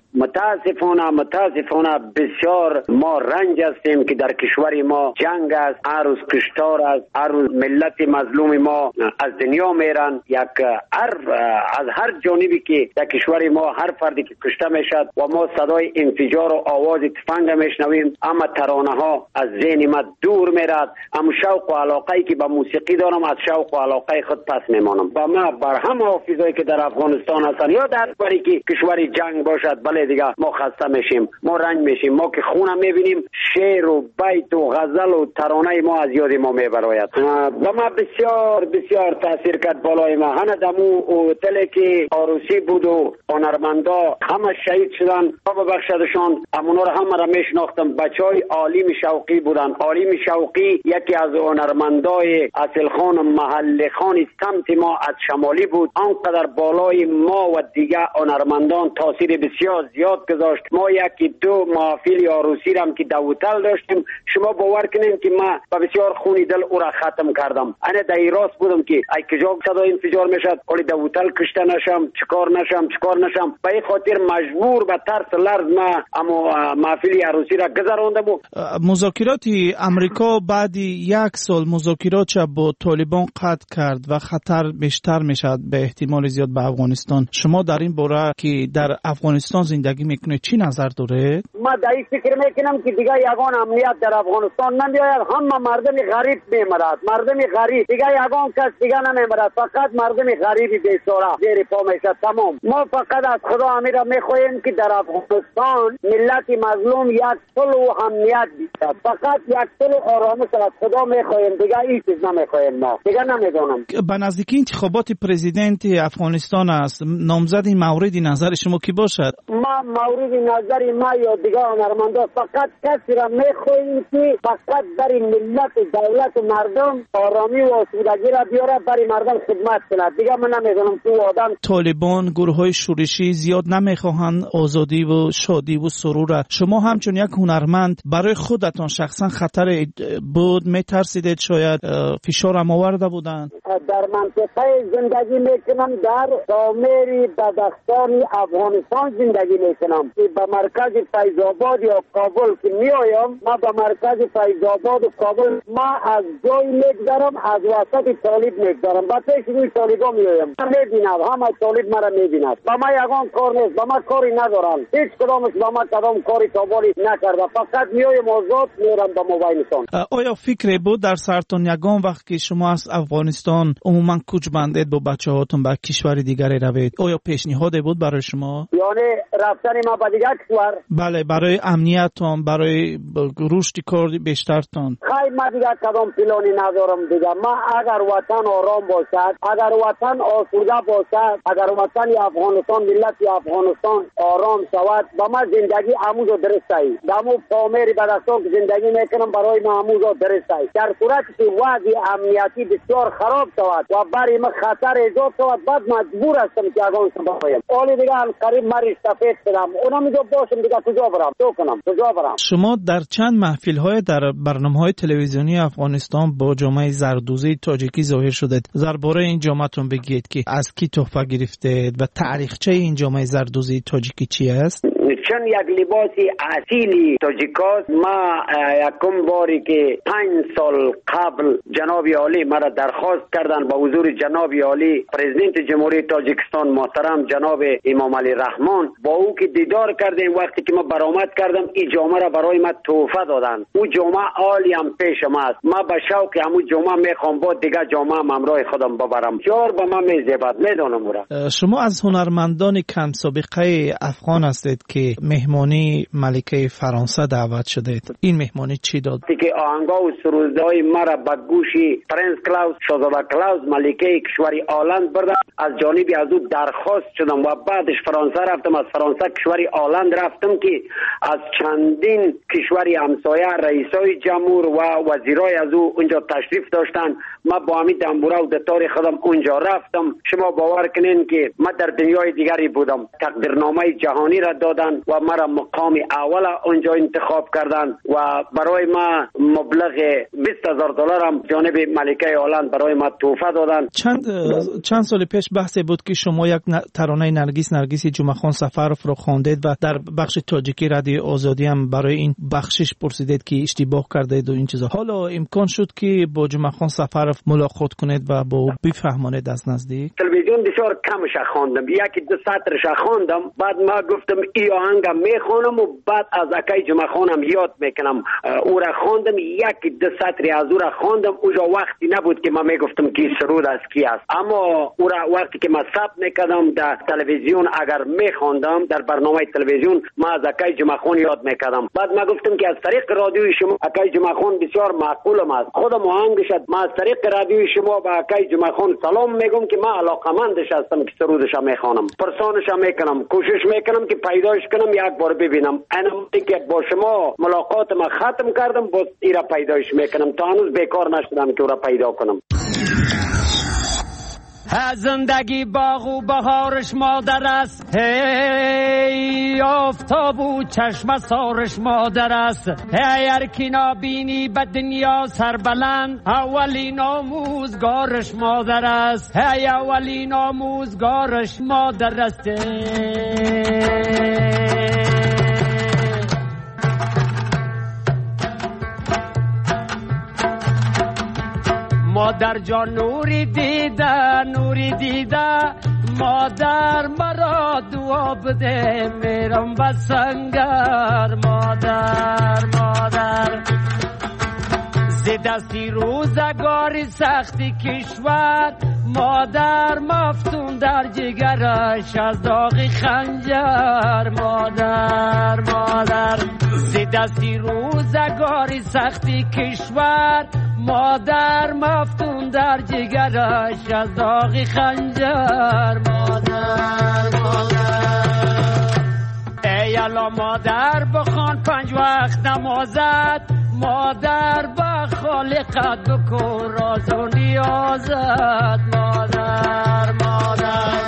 S20: متاسفانه متاسفانه بسیار ما رنج هستیم که در کشور ما جنگ است، هر روز کشتار است، هر روز ملت مظلوم ما از دنیا میرن، یک هر از هر جانبی که در کشور ما هر فردی که کشته میشد و ما صدای انفجار و آواز تفنگ میشنویم، اما ترانه ها از ذهن ما دور میرد. اما شوق و علاقه که به موسیقی دارم از شوق و علاقه خود پس میمانم. با ما بر هم حافظایی که در افغانستان هستن یا در بری که کشوری جنگ باشد، بله دیگه ما خسته میشیم، ما رنج میشیم. ما که خونم میبینیم شعر و بیت و غزل و ترانه ما از یاد ما میبراید. با ما بسیار بسیار تاثیر کرد بالای ما. هنه دمو هتلی که عروسی بود و هنرمندا همه شهید شدن، خدا ببخشدشان. امونا رو همه را میشناختم. بچهای عالم شوقی بودن. عالم شوقی یکی از هنرمندای اصل خان محل خان سمت ما از شمالی بود. آنقدر بالای ما و دیگه هنرمندان تاثیر بسیار زیاد گذاشت. ما یکی دو محافل عروسی رم که در هتل داشتیم، شما باور کنین که ما با بسیار خونی دل او را ختم کردم. انا در راست بودم که ای کجا صدای انفجار میشد ولی در هتل کشته نشم، چیکار نشم چیکار نشم. به این خاطر مجبور به ترس لرز ما اما محافل عروسی را گذراندم.
S7: مذاکرات امریکا بعد یک سال مذاکرات با طالبان قطع کرد و خطر بیشتر میشد به احتمال زیاد به افغانستان. شما در این باره که در افغانستان زندگی میکنه چی نظر داره؟
S20: ما در این فکر میکنم که دیگه یگان امنیت در افغانستان نمیاید. همه مردم غریب میمرد، مردم غریب دیگه یگان کس دیگه نمیمرد، فقط مردم غریبی بیچاره زیر پا میشه. تمام. ما فقط از خدا امیر میخواهیم که در افغانستان ملت مظلوم یک صلح و امنیت بیشتر، فقط یک صلح و آرامش از خدا میخواهیم، دیگه هیچ چیز نمیخواهیم. ما دیگه نمیدونم.
S7: به نزدیکی انتخابات پرزیدنت افغانستان است، نامزد مورد نظر شما کی باشد؟
S20: ما مورد نظر ما یا دیگه هنرمندا فقط کسی را میخواهیم که فقط برای ملت دولت و مردم آرامی و آسودگی را بیاره، برای مردم خدمت کنه. دیگه من نمیدونم تو آدم
S7: طالبان گروه های شورشی زیاد نمیخواهند آزادی و شادی و سرور. شما همچون یک هنرمند برای خودتان شخصا خطر بود میترسیدید شاید فشار هم آورده بودن؟
S20: در منطقه زندگی میکنم، در پامیری بدخشان افغانستان زندگی میکنم که به مرکز فیض آباد یا کابل که میایم، ما به مرکز فیض آباد و کابل ما از جای میگذارم، از وسط طالب میگذارم، با پیش روی طالبا میایم. من میبینم همه طالب مرا میبیند. با ما یگان کار نیست، با ما کاری ندارن، هیچ کدامش با ما کدام کاری کابلی نکرده، فقط میایم آزاد میرم به موبایلتون.
S7: آیا فکر بود در سرتون یگان وقت که شما از افغانستان عموما کوچ بندید با بچه هاتون به کشور دیگری روید، آیا پیشنهاد بود برای شما؟
S20: یعنی رفتن ما به دیگر کشور؟
S7: بله، برای امنیتتان، برای رشد کار بیشترتان.
S20: خیلی ما دیگر کدام پلانی ندارم دیگه. ما اگر وطن آرام باشد، اگر وطن آسوده باشد، اگر وطن افغانستان ملت افغانستان آرام شود، با ما زندگی اموز و درست ای. دمو پامیر بدخشان زندگی میکنم برای ما اموز و درست ای. در صورتی که وضع امنیتی بسیار خراب شود و برای ما خطر ایجاد شود، بعد مجبور هستم که افغانستان بخوایم. اولی دیگه قریب ما رشته نیستم. اونم اینجا باشم دیگه کجا برم؟ تو کنم کجا برم؟
S7: شما در چند محفل‌های در برنامه‌های تلویزیونی افغانستان با جامعه زردوزی تاجیکی ظاهر شدید. درباره این جامعه‌تون بگید که از کی تحفه گرفتید و تاریخچه این جامعه زردوزی تاجیکی چی است؟
S20: چون یک لباسی اصیلی تاجیکاست. ما یکم باری که پنج سال قبل جناب عالی مرا درخواست کردن با حضور جناب عالی پرزیدنت جمهوری تاجیکستان محترم جناب امام علی رحمان، با او که دیدار کردیم وقتی که ما برآمد کردم این جامعه را برای ما تحفه دادن. او جامعه عالی هم پیش ما است. ما به شوق همون جامعه میخوام با دیگه جامعه هم همراه خودم ببرم. جار به ما میزیبد. میدونم اورا.
S7: شما از هنرمندان کم سابقه افغان هستید که مهمانی ملکه فرانسه دعوت شدید. این مهمانی چی داد؟
S20: که آهنگا و سرودهای مرا به گوشی پرنس کلاوس شاهزاده کلاوس ملکه کشوری آلند بردن. از جانبی از او درخواست شدم و بعدش فرانسه رفتم. از فرانسه کشوری آلند رفتم که از چندین کشوری همسایه رئیسای جمهور و وزیرای از او اونجا تشریف داشتن. ما با همین دنبوره و دتار خودم اونجا رفتم. شما باور کنین که ما در دنیای دیگری بودم. تقدیرنامه جهانی را دادن و مرا مقام اول اونجا انتخاب کردن و برای ما مبلغ بیست هزار دلار هم جانب ملکه آلند برای ما تحفه دادن.
S7: چند چند سال پیش بحثی بود که شما یک ترانه نرگس نرگسی جمعخان سفرف رو خواندید و در بخش تاجیکی رادیو آزادی هم برای این بخشش پرسیدید که اشتباه کردید و این چیزا. حالا امکان شد که با جمعخان سفرف ملاقات کنید و با او بفهمانید از نزدیک؟
S20: تلویزیون بسیار کمش خواندم. یکی دو سطرش خواندم. بعد ما گفتم ای آهنگم میخونم و بعد از اکای جمعخانم یاد میکنم. او را خواندم. یکی دو سطری از او را خواندم. اونجا وقتی نبود که ما میگفتم که سرود از کی است. اما او را وقتی که ما ثبت میکردم در تلویزیون اگر میخواندم در برنامه تلویزیون ما از اکای جمعخان یاد میکردم. بعد ما گفتم که از طریق رادیوی شما اکای جمعخان بسیار معقولم است. خودم آهنگش ما از طریق رادیوی شما با اکای جمعخان سلام میگم که ما علاقمندش هستم که سرودش میخوانم. پرسانش میکنم. کوشش میکنم که پیداش کنم یک بار ببینم. انا که با شما ملاقات ما ختم کردم باز ایرا پیداش میکنم. تا هنوز بیکار نشدم که او را پیدا کنم.
S21: زندگی باغ و بهارش مادر است، هی آفتاب و چشم سارش مادر است. هی هر کی نابینی به دنیا سربلند، اولین آموزگارش مادر است. هی اولین آموزگارش مادر است. مادر جان نوری دیده نوری دیده، مادر مرا دعا بده میرم به سنگر. مادر مادر ز دستی روزگاری سختی کشور، مادر مفتون در جگرش از داغ خنجر. مادر مادر ز دستی روزگاری سختی کشور، مادر مفتون در جگرش از داغ خنجر. مادر مادر ای الا مادر بخوان پنج وقت نمازت، مادر با خالقت بکن راز و نیازت. مادر مادر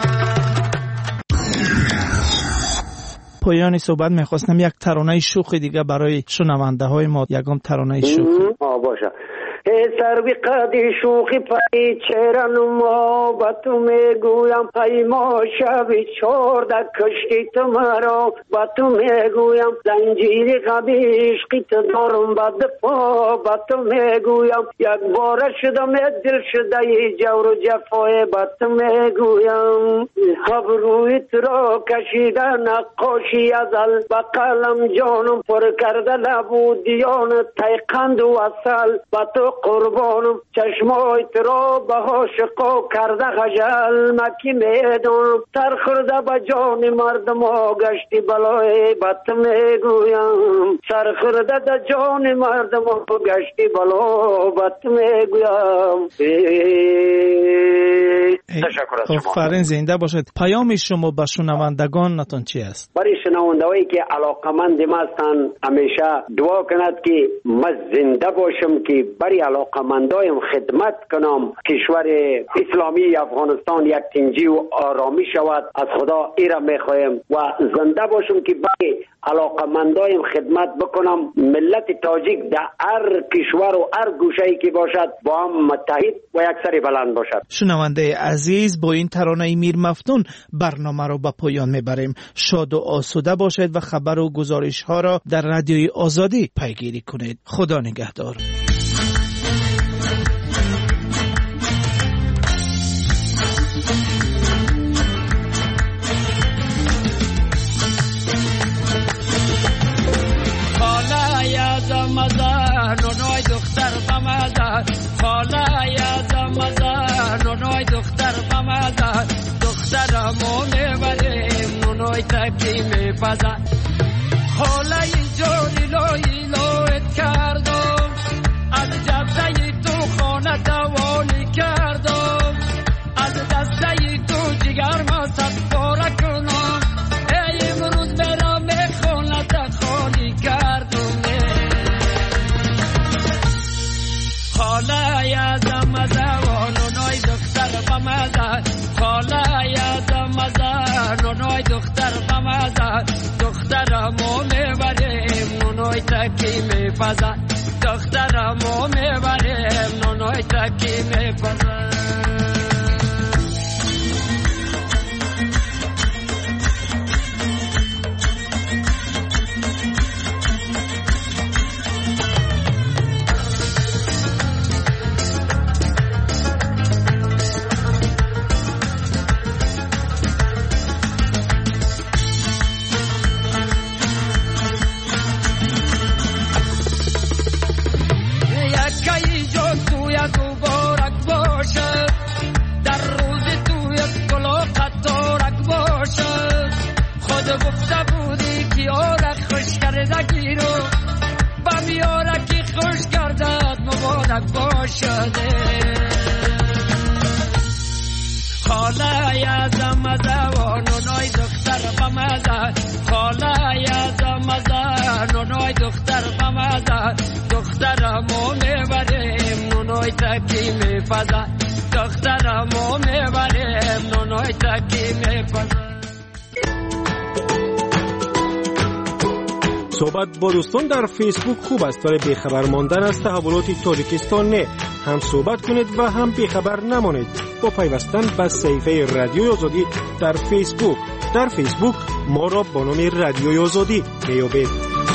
S7: پایان صحبت میخواستم یک ترانه شوخی دیگه برای شنونده های ما. یکم ترانه شوخی
S20: آه باشه. ای سروی قدی شوخی پای چهره نما، با تو میگویم پیما شبی چارده کشتی تو مرا. با تو میگویم زنجیر قدی عشقی تو دارم با دفا. با تو میگویم یک بار شدم دل شده ای جور و جفای. با تو میگویم ابروی تو را کشیده نقاشی ازل، با قلم جانم پر کرده لبو دیان تیقند و اصل. با تو قربانم چشمای ترا به عاشقا کرده خجل. مکی میدونم سر خورده به جان مردم ها گشتی بلای. بط میگویم سر خورده به جان مردم ها گشتی بلا. بط میگویم ای خوبی. تشکر از شما.
S7: آفرین، زنده باشید. پیام شما به شنوندگان نتون چی است؟
S20: برای شنوندهایی که علاقمند ما هستند همیشه دعا کند که من زنده باشم که برای علاقمندایم خدمت کنم، کشور اسلامی افغانستان یک تنجی و آرامی شود. از خدا ایره میخوایم و زنده باشم که برای علاقمندایم خدمت بکنم. ملت تاجیک در هر کشور و هر گوشه‌ای که باشد با هم متحد و یک سر بلند باشد.
S7: شنونده عزیز، با این ترانه میر مفتون برنامه رو به پایان میبریم. شاد و آسوده باشید و خبر و گزارش ها را در رادیوی آزادی پیگیری کنید. خدا نگهدار.
S21: نونای دختر بمزه خاله یازم مزه نونای دختر بمزه دخترمو میبریم نونای تکی میپزه خاله جوری لوی لویت کردم از جبزه تو خانه دوانی کردم از دسته تو جگر ما صد باره کنم ای امروز برام خانه خالی کردم خاله یازم مزه و نونای دختر بمزه خاله یازم مزه نونای دختر بمزه دخترمو میبریم نونای تکی میپزه دخترمو میبریم نونای تکی میپزه خاله یازم مزه و نونای دختر بمزه خاله یازم مزه نونای دختر بمزه دخترمو میبریم نونای تکی میپزه دخترمو میبریم نونای تکی میپزه.
S10: صحبت با دوستان در فیسبوک خوب است ولی بیخبر ماندن از تحولات تاجیکستان نه. هم صحبت کنید و هم بیخبر نمانید با پیوستن به صفحه رادیوی آزادی در فیسبوک. در فیسبوک ما را با نام رادیوی آزادی میابید.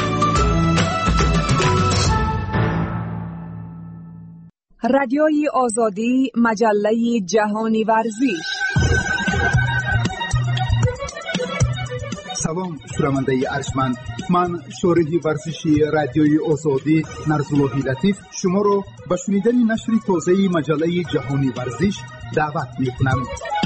S4: رادیوی آزادی، مجله جهانی ورزش.
S22: سلام شنونده ارجمند، من شارح ورزشی رادیوی آزادی نرزاللهی لطیف شما را به شنیدن نشر تازه مجله جهانی ورزش دعوت می‌کنم.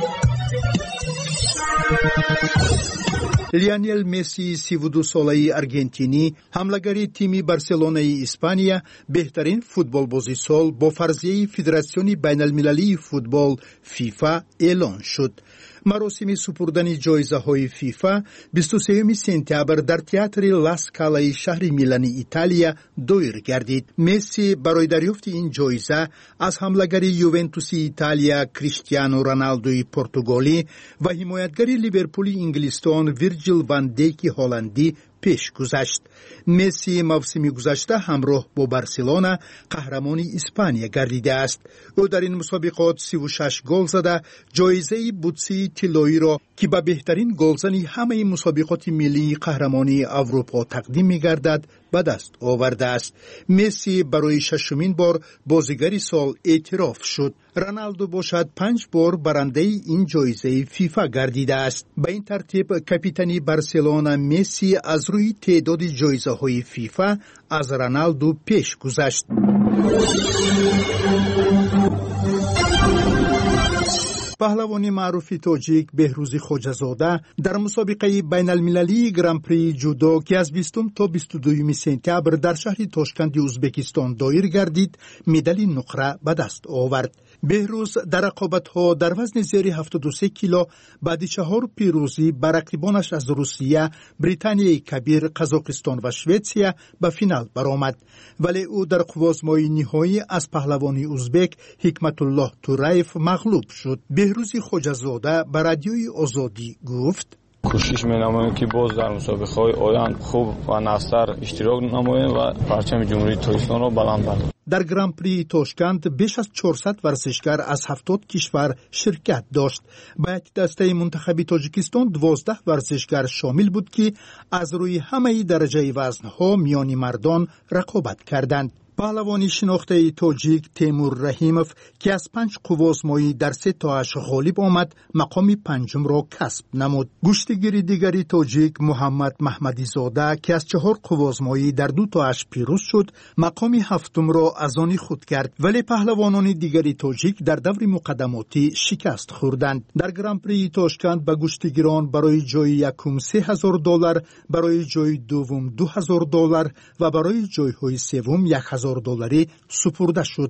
S22: لیونل مسی سی و دو ساله ارژانتینی حمله‌گری تیم بارسلونای اسپانیا بهترین فوتبال بازی سال با فرضیه فدراسیون بین‌المللی فوتبال فیفا اعلان شد. مراسم سپردن جایزه های فیفا بیست و سوم سپتامبر در تئاتر لا اسکالای شهر میلان ایتالیا دایر گردید. مسی برای دریافت این جایزه از حمله‌گر یوونتوس ایتالیا کریستیانو رونالدوی پرتغالی و حمایتگر لیورپول انگلستان ویرجیل وان دیک هلندی پیش گذشت. مسی موسم گذشته همراه با بارسلونا قهرمان اسپانیا گردیده است. او در این مسابقات سی و شش گل زده جایزه بوتسی طلایی را که به بهترین گلزن همه مسابقات ملی قهرمانی اروپا تقدیم می‌گردد به دست آورده است. مسی برای ششمین بار بازیگر سال اعتراف شد. رونالدو باشد پنج بار برنده این جایزه فیفا گردیده است. به این ترتیب کاپیتان بارسلونا مسی از روی تعداد جایزه های فیفا از رونالدو پیش گذشت. پهلوانی معروف تاجیک بهروز خواجه‌زاده در مسابقه بین المللی گرانپری جودو که از بیستم تا بیست و دوم سپتامبر در شهر تاشکند ازبکستان دایر گردید مدال نقره به دست آورد. بهروز در رقابت‌ها در وزن زیر هفتاد و سه کیلو بعد چهار پیروزی بر رقیبانش از روسیه، بریتانیای کبیر، قزاقستان و شوئدیا به فینال برآمد، ولی او در قوازمای نهایی از پهلوانی ازبک حکمت الله تورایف مغلوب شد. بهروز خواجه‌زاده به رادیوی آزادی گفت:
S5: کوشش می‌نماییم که باز در مسابقه‌های آینده خوب و نصر اشتراک نماییم و پرچم جمهوری ترکستان را بلند برداریم.
S22: در گرانپری تاشکند بیش از چهارصد ورزشکار از هفتاد کشور شرکت داشت. با یک دسته منتخب تاجیکستان دوازده ورزشکار شامل بود که از روی همه درجه وزن‌ها میان مردان رقابت کردند. پهلوانی شناخته تاجیک تیمور رحیموف که از پنج قوازمایی در سه تاش غالب آمد مقام پنجم را کسب نمود. گشتگیر دیگری تاجیک محمد محمدی زاده که از چهار قوازمایی در دو تاش پیروز شد مقام هفتم را از آن خود کرد، ولی پهلوانان دیگری تاجیک در دور مقدماتی شکست خوردند. در گرانپری تاشکند به گشتگیران برای جای یکم سه هزار دلار، برای جای دوم دو هزار دلار و برای جایهای سوم یک هزار دلاری سپرده شد.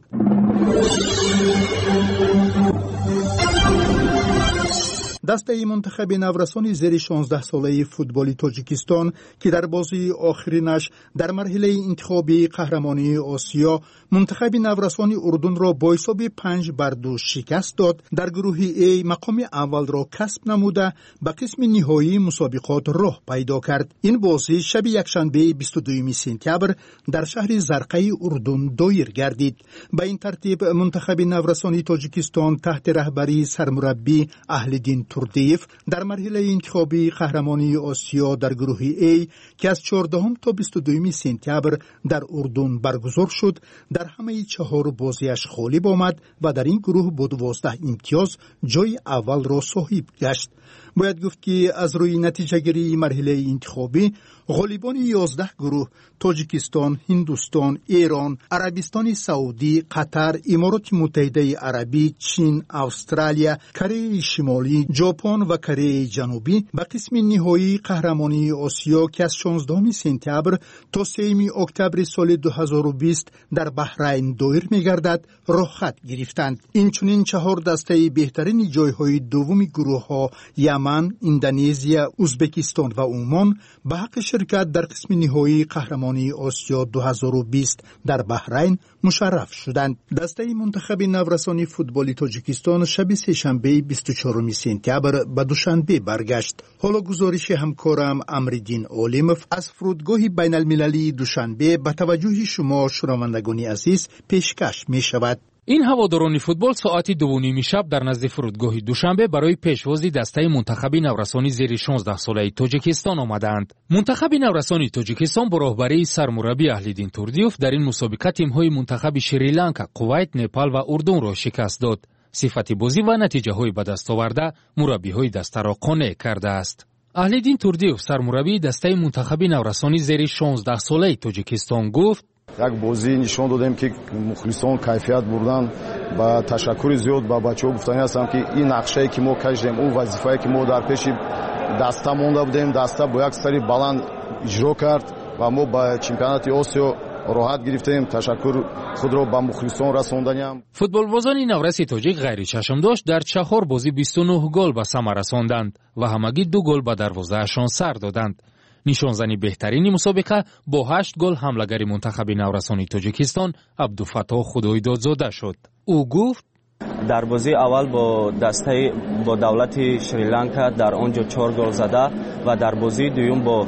S22: دسته منتخب نورسان زیر شانزده ساله فوتبالی تاجیکستان که در بازی آخرینش در مرحله انتخابی قهرمانی آسیا منتخب نورسان اردن را با حساب پنج بر دو شکست داد، در گروه ای مقام اول را کسب نموده به قسم نهایی مسابقات راه پیدا کرد. این بازی شب یکشنبه بیست و دوم سپتامبر در شهر زرقه اردن دایر گردید. به این ترتیب منتخب نورسان تاجیکستان تحت رهبری سرمربی اهلدین توردیف در مرحله انتخابی قهرمانی آسیا در گروه ای که از چهاردهم تا بیست و دوم سپتامبر در اردن برگزار شد در همه چهار بازیش غالب آمد و در این گروه با دوازده امتیاز جای اول را صاحب گشت. باید گفت که از روی نتیجه گیری مرحله انتخابی غالبان یازده گروه تاجیکستان، هندوستان، ایران، عربستان سعودی، قطر، امارات متحده عربی، چین، استرالیا، کره شمالی، ژاپن و کره جنوبی به قسم نهایی قهرمانی آسیا که از شانزدهم سپتامبر تا سوم اکتبر سال دو هزار و بیست در بحرین دایر می‌گردد راه خط گرفتند. این چنین چهار دسته بهترین جایهای دوم گروه‌ها یمن، اندونزیا، ازبکستان و عمان به حق شرکت در قسم نهایی قهرمانی آسیا دو هزار و بیست در بحرین مشرف شدند. دسته منتخب نورسانی فوتبالی تاجیکستان شب سه‌شنبه بیست و چهارم سپتامبر به دوشنبه برگشت. حالا گزارش همکارم امریدین عالموف از فرودگاه بین المللی دوشنبه به توجه شما شنوندگان عزیز پیشکش می شود.
S6: این هواداران فوتبال ساعت دو و نیم شب در نزد فرودگاه دوشنبه برای پیشوازی دسته منتخب نورسانی زیر شانزده ساله تاجیکستان آمدند. منتخب نورسانی تاجیکستان با راهبری سرمربی اهلدین توردیوف در این مسابقه تیم‌های منتخب شریلانکا، کویت، نپال و اردن را شکست داد. صفت بازی و نتیجه‌های به دست آورده مربی‌های دسته را قانع کرده است. اهلدین توردیوف سرمربی دسته منتخب نورسانی زیر شانزده ساله تاجیکستان گفت:
S23: یک بازی نشان دادیم که مخلصان کیفیت بردن. با تشکر زیاد با بچه‌ها گفتنی هستم که این نقشه‌ای که ما کشیدیم، اون وظیفه‌ای که ما در پیش دسته مونده بودیم، دسته با یک سری بلند اجرا کرد و ما با چمپیونات آسیا راحت گرفتیم. تشکر خود را به مخلصان رساندیم.
S6: فوتبالبازان نورس تاجیک غیر چشم داشت در چهار بازی بیست و نه گل به ثمر رساندند و همگی دو گل به دروازه‌شان سر دادند. نشانزنی بهترین مسابقه با هشت گل حمله‌گر منتخب نورسانی تاجیکستان عبدالفتاح خدایدادزاده شد. او گفت:
S24: در بازی اول با دسته با دولت شریلانکا در آنجا چهار گل زده و در بازی دوم با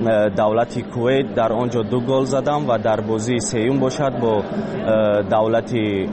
S24: دولت کویت در آنجا دو گل زدم و در بازی سوم باشد با دولت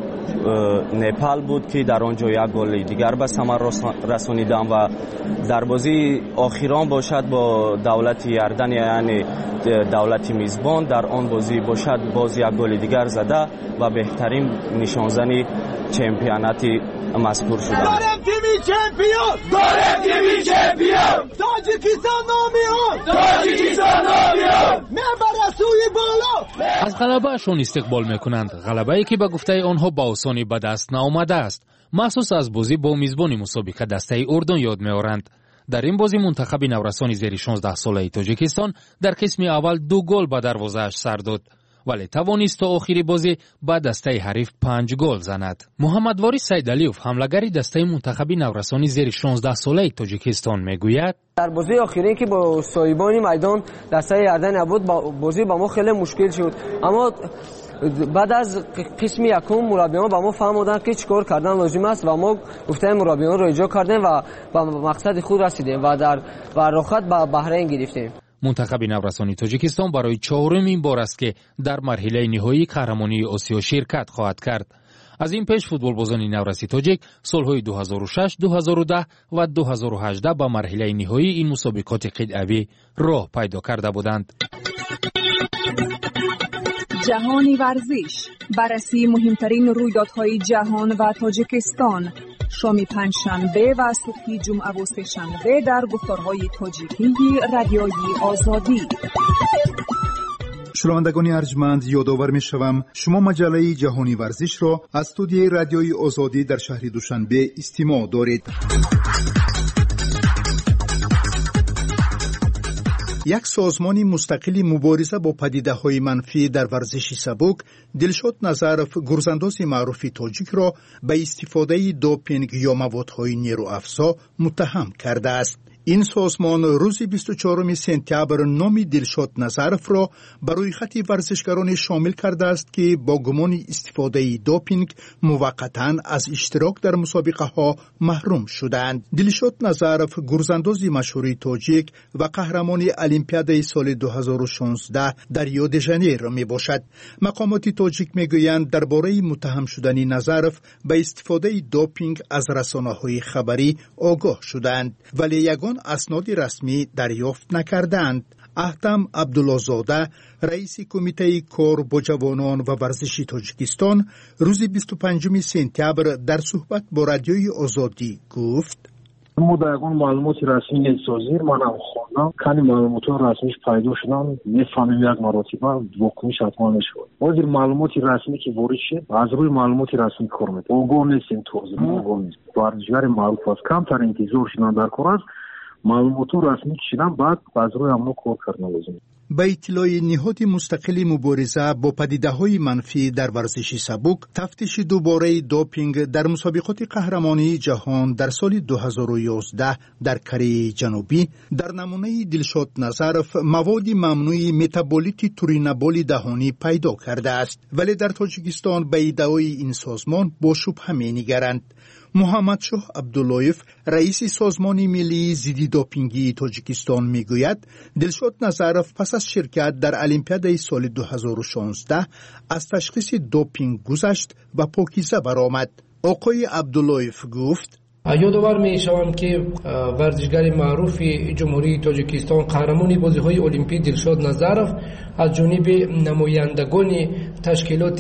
S24: نپال بود که در آنجا یک گل دیگر به ثمر رسانیدم و در بازی آخران باشد با دولت یردن یعنی دولت میزبان در آن بازی باشد باز یک گل دیگر زده و بهترین نشانزنی چمپیونات مذکور شدم.
S25: دارم تیمی چمپیون، دارم تیمی چمپیون، تاجیکستان نامیان، تاجیکستان نامیان، میبره سوی بالا.
S6: از غلبه‌شان استقبال میکنند، غلبه‌ای که به گفته آنها با آسانی به دست نآمده است. مخصوص از بازی با میزبان مسابقه دسته اردن یاد می‌آورند. در این بازی منتخب نورسانی زیر شانزده ساله تاجیکستان در قسم اول دو گل به دروازه‌اش سر داد، ولی توانست تا آخر بازی به دسته حریف پنج گل زند. محمد واریس سیدعلیوف حمله‌گر دسته منتخب نورسانی زیر شانزده ساله تاجیکستان میگوید
S3: در بازی آخری که با صاحبان میدان دسته اردن نبود، بازی با ما خیلی مشکل شد، اما بعد از قسم یکم مربیان با ما فهموندن که چیکار کردن لازم است و ما گفته مربیان رو اجرا کردیم و به مقصد خود رسیدیم و در و راحت به بحرین گرفتیم.
S6: منتخب نورسانی تاجیکستان برای چهارمین بار است که در مرحله نهایی قهرمانی آسیا شرکت خواهد کرد. از این پیش فوتبالبازان نورسی تاجیک سالهای دو هزار و شش، دو هزار و ده و دو هزار و هجده با مرحله نهایی این مسابقات قطعی راه پیدا کرده بودند.
S4: جهانی ورزش، بررسی مهمترین رویدادهای جهان و تاجیکستان، شام پنجشنبه و صبح جمعه و سه‌شنبه در گفتارهای تاجیکی رادیوی آزادی.
S22: شنوندگان ارجمند، یادآور می‌شوم شما مجله جهانی ورزش را از استودیوی رادیوی آزادی در شهر دوشنبه استماع دارید. یک سازمان مستقل مبارزه با پدیده‌های منفی در ورزش سبک، دلشاد نظرف، گرزانداز معروف تاجیک را به استفاده دوپینگ یا موادهای نیروافزا متهم کرده است. این سازمان روز بیست و چهارم سپتامبر نام دلشاد نظرف را برای خط ورزشکاران شامل کرده است که با گمان استفاده دوپینگ موقتاً از اشتراک در مسابقه ها محروم شدند. دلشاد نظرف گرزانداز مشهور تاجیک و قهرمان المپیاد سال دو هزار و شانزده در ریو دی ژانیر می باشد. مقامات تاجیک می گویند درباره متهم شدن نظرف به استفاده دوپینگ از رسانه‌های خبری آگاه شدند، ولی یگان اسناد رسمی دریافت نکردند. احتم عبدالله‌زاده، رئیس کمیته کار با جوانان و ورزشی تاجیکستان، روز بیست و پنجم سپتامبر در صحبت با رادیوی آزادی گفت:
S8: ما در اون معلومات رسمی نسازیر منم خوندم کنی معلومات رسمیش پیدا شدن نفهمیم یک مراتبه واکنش حتما نشود. وزیر معلومات رسمی که وارد شد از روی معلومات رسمی کار میکنه. اوگاه نیستیم توضیح اوگاه نیست. ورزشکار معروف است، کمتر انتظار شدن در کار است. معلومات رسمی کشیدن بعد از روی امنو کار کردن لازم.
S22: به اطلاع نهاد مستقل مبارزه با پدیده‌های منفی در ورزش سبک، تفتیش دوباره دوپینگ در مسابقات قهرمانی جهان در سال دو هزار و یازده در کره جنوبی در نمونه دلشاد نظرف مواد ممنوع متابولیت تورینابول دهانی پیدا کرده است، ولی در تاجیکستان به ادعای این سازمان با شبهه می‌نگرند. محمد شاه عبداللهیف، رئیس سازمان ملی ضد دوپینگی تاجیکستان میگوید دلشاد نظرف پس از شرکت در المپیاد سال دو هزار و شانزده از تشخیص دوپینگ گذشت و پاکیزه برآمد. آقای عبداللهیف گفت:
S9: یادآور می‌شوم که ورزشکار معروف جمهوری تاجیکستان قهرمان بازی‌های المپیک دلشاد نظرف از جانب نمایندگان تشکیلات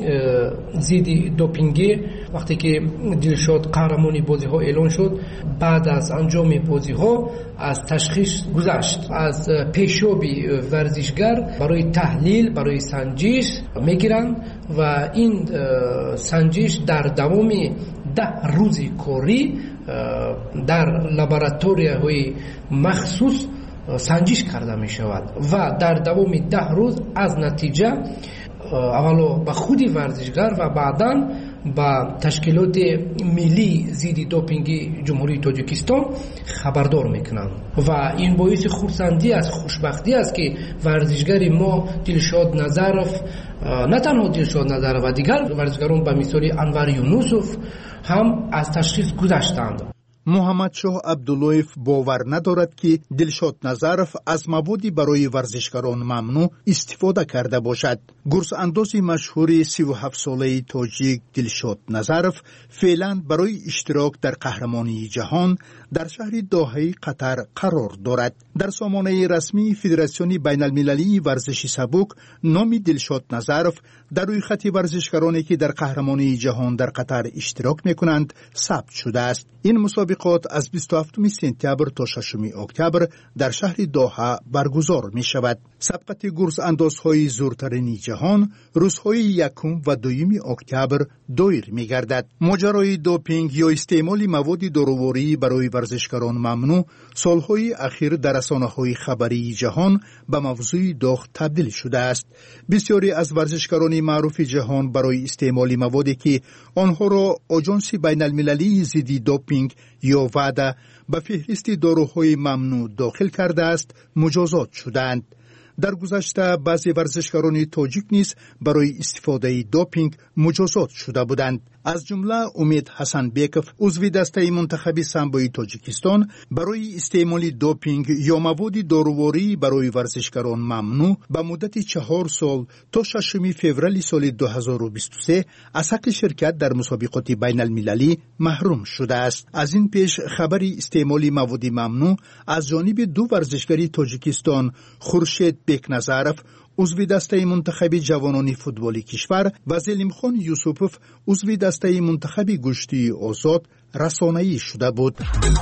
S9: ضد دوپینگی وقتی که دلشاد قهرمان بازی‌ها اعلان شد، بعد از انجام بازی‌ها از تشخیص گذشت. از پیشاب ورزشکار برای تحلیل، برای سنجش می‌گیرند و این سنجش در دوام ده روز کاری در لابراتوری‌های مخصوص سنجش کرده می شود و در دوام ده روز از نتیجه اولا به خود ورزشکار و بعداً با تشکیلات ملی ضد دوپینگ جمهوری تاجیکستان خبردار میکنند و این باعث خرسندی است، خوشبختی است که ورزشکار ما دلشاد نظرف، نه تنها دلشاد نظرف و دیگر ورزشکاران به مثال انور یونوسوف هم از تشخیص گذشتند.
S22: محمد شاه عبداللهیف باور ندارد که دلشاد نظرف از موادی برای ورزشکاران ممنوع استفاده کرده باشد. گرز انداز مشهور سی و هفت ساله تاجیک دلشاد نظرف فعلا برای اشتراک در قهرمانی جهان در شهر دوحه قطر قرار دارد. در سامانه رسمی فدراسیون بین المللی ورزش سبک نام دلشاد نظرف در روی خط ورزشکارانی که در قهرمانی جهان در قطر اشتراک میکنند ثبت شده است. این مسابقات از بیست و هفتم سپتامبر تا ششم اکتبر در شهر دوحه برگزار می شود. سبقت گرز اندازهای زورترین جهان روزهای یکم و دوم اکتبر دایر می گردد. ماجرای دوپینگ یا استعمال مواد دارویی برای ورزشکاران ممنوع سالهای اخیر در رسانه‌های خبری جهان به موضوع داغ تبدیل شده است. بسیاری از ورزشکاران معروف جهان برای استعمال موادی که آنها را آژانس بین المللی ضد دوپینگ یا ودا به فهرست داروهای ممنوع داخل کرده است مجازات شدند. در گذشته بعضی ورزشکاران تاجیک نیز برای استفاده دوپینگ مجازات شده بودند. از جمله امید حسن بیکف عضو دسته منتخب سامبوی تاجیکستان برای استعمال دوپینگ یا مواد دارویی برای ورزشکاران ممنوع به مدت چهار سال تا ششم فوریه سال دو هزار و بیست و سه از حق شرکت در مسابقات بین المللی محروم شده است. از این پیش خبری استعمال مواد ممنوع از جانب دو ورزشکار تاجیکستان خورشید بیکنظرف عضو دسته منتخب جوانان فوتبالی کشور و زلیمخان یوسفوف عضو دسته منتخب گشتی آزاد رسانه‌ای شده بود.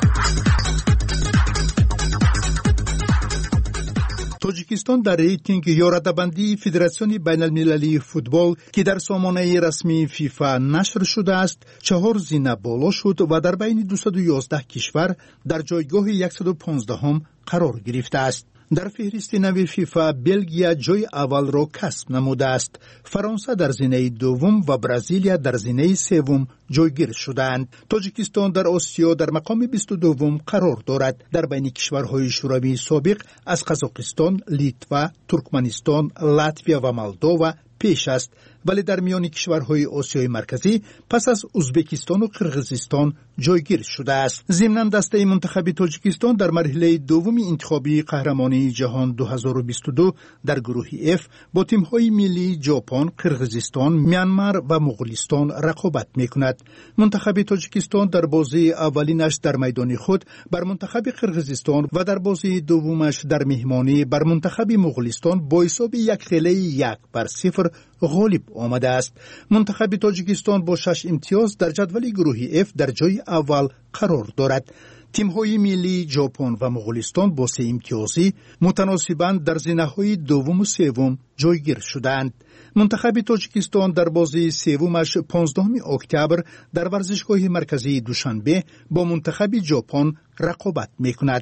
S22: تاجیکستان در ریتینگ یا رده‌بندی فدراسیون بین المللی فوتبال که در سامانه رسمی فیفا نشر شده است چهار زینه بالا شد و در بین دویست و یازده کشور در جایگاه صد و پانزده هم قرار گرفته است. در فهرست نو فیفا بلژیا جای اول را کسب نموده است. فرانسه در زینه دوم و برزیلیا در زینه سوم جایگیر شدند. تاجیکستان در آسیا در مقام بیست و دوم قرار دارد. در بین کشورهای شوروی سابق از قزاقستان، لیتوا، ترکمنستان، لاتویا و مولدووا پیش است، ولی در میان کشورهای آسیای مرکزی پس از ازبکستان و قرقیزستان جایگیر شده است. ضمناً دسته منتخب تاجیکستان در مرحله دوم انتخابی قهرمانی جهان دو هزار و بیست و دو در گروه اف با تیم‌های ملی ژاپن، قرقیزستان، میانمار و مغولستان رقابت می‌کند. منتخب تاجیکستان در بازی اولینش در میدان خود بر منتخب قرقیزستان و در بازی دومش در مهمانی بر منتخب مغولستان با حساب یک خیلی یک بر صفر غالب آمده است. منتخب تاجیکستان با شش امتیاز در جدول گروه اف در جای اول قرار دارد. تیم‌های ملی ژاپن و مغولستان با سه امتیازی متناسباً در زینه‌های دوم و سوم جایگیر شدند. منتخب تاجیکستان در بازی سومش پانزدهم اکتبر در ورزشگاه مرکزی دوشنبه با منتخب ژاپن رقابت می‌کند.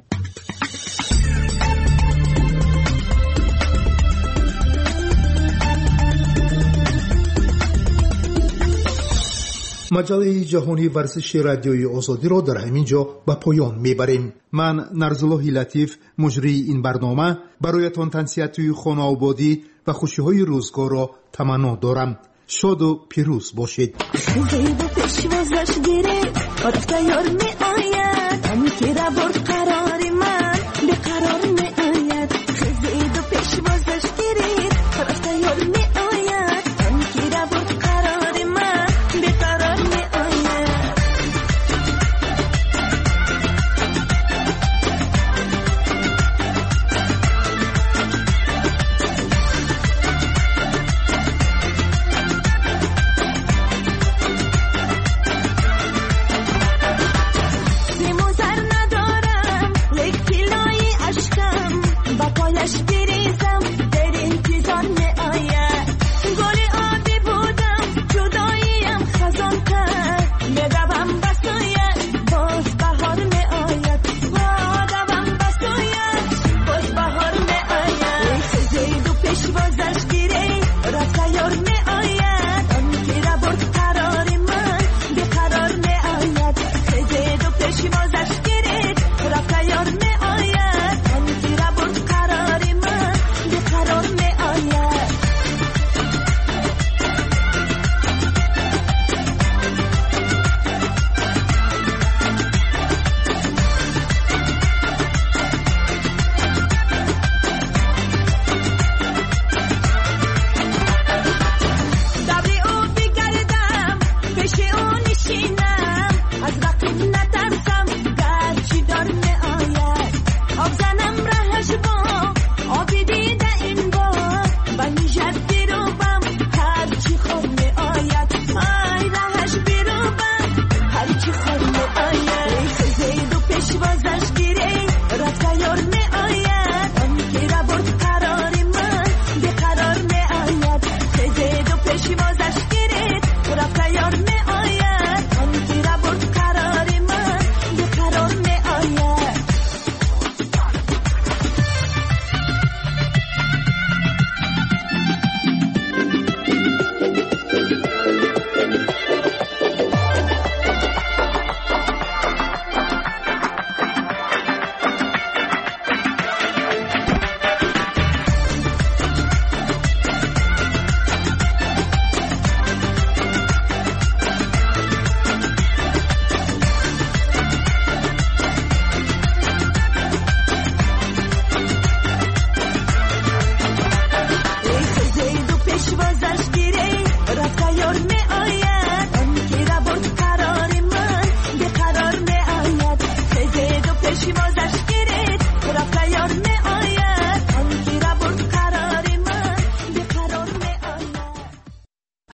S22: مجله جهانی ورزش رادیوی آزادی را در همین جا به پایان میبریم. من نرزالله لطیف مجری این برنامه برایتان تنصیحات خانه آبادی و خوشی های روزگار را تمنا دارم. شاد و پیروز باشید. قرار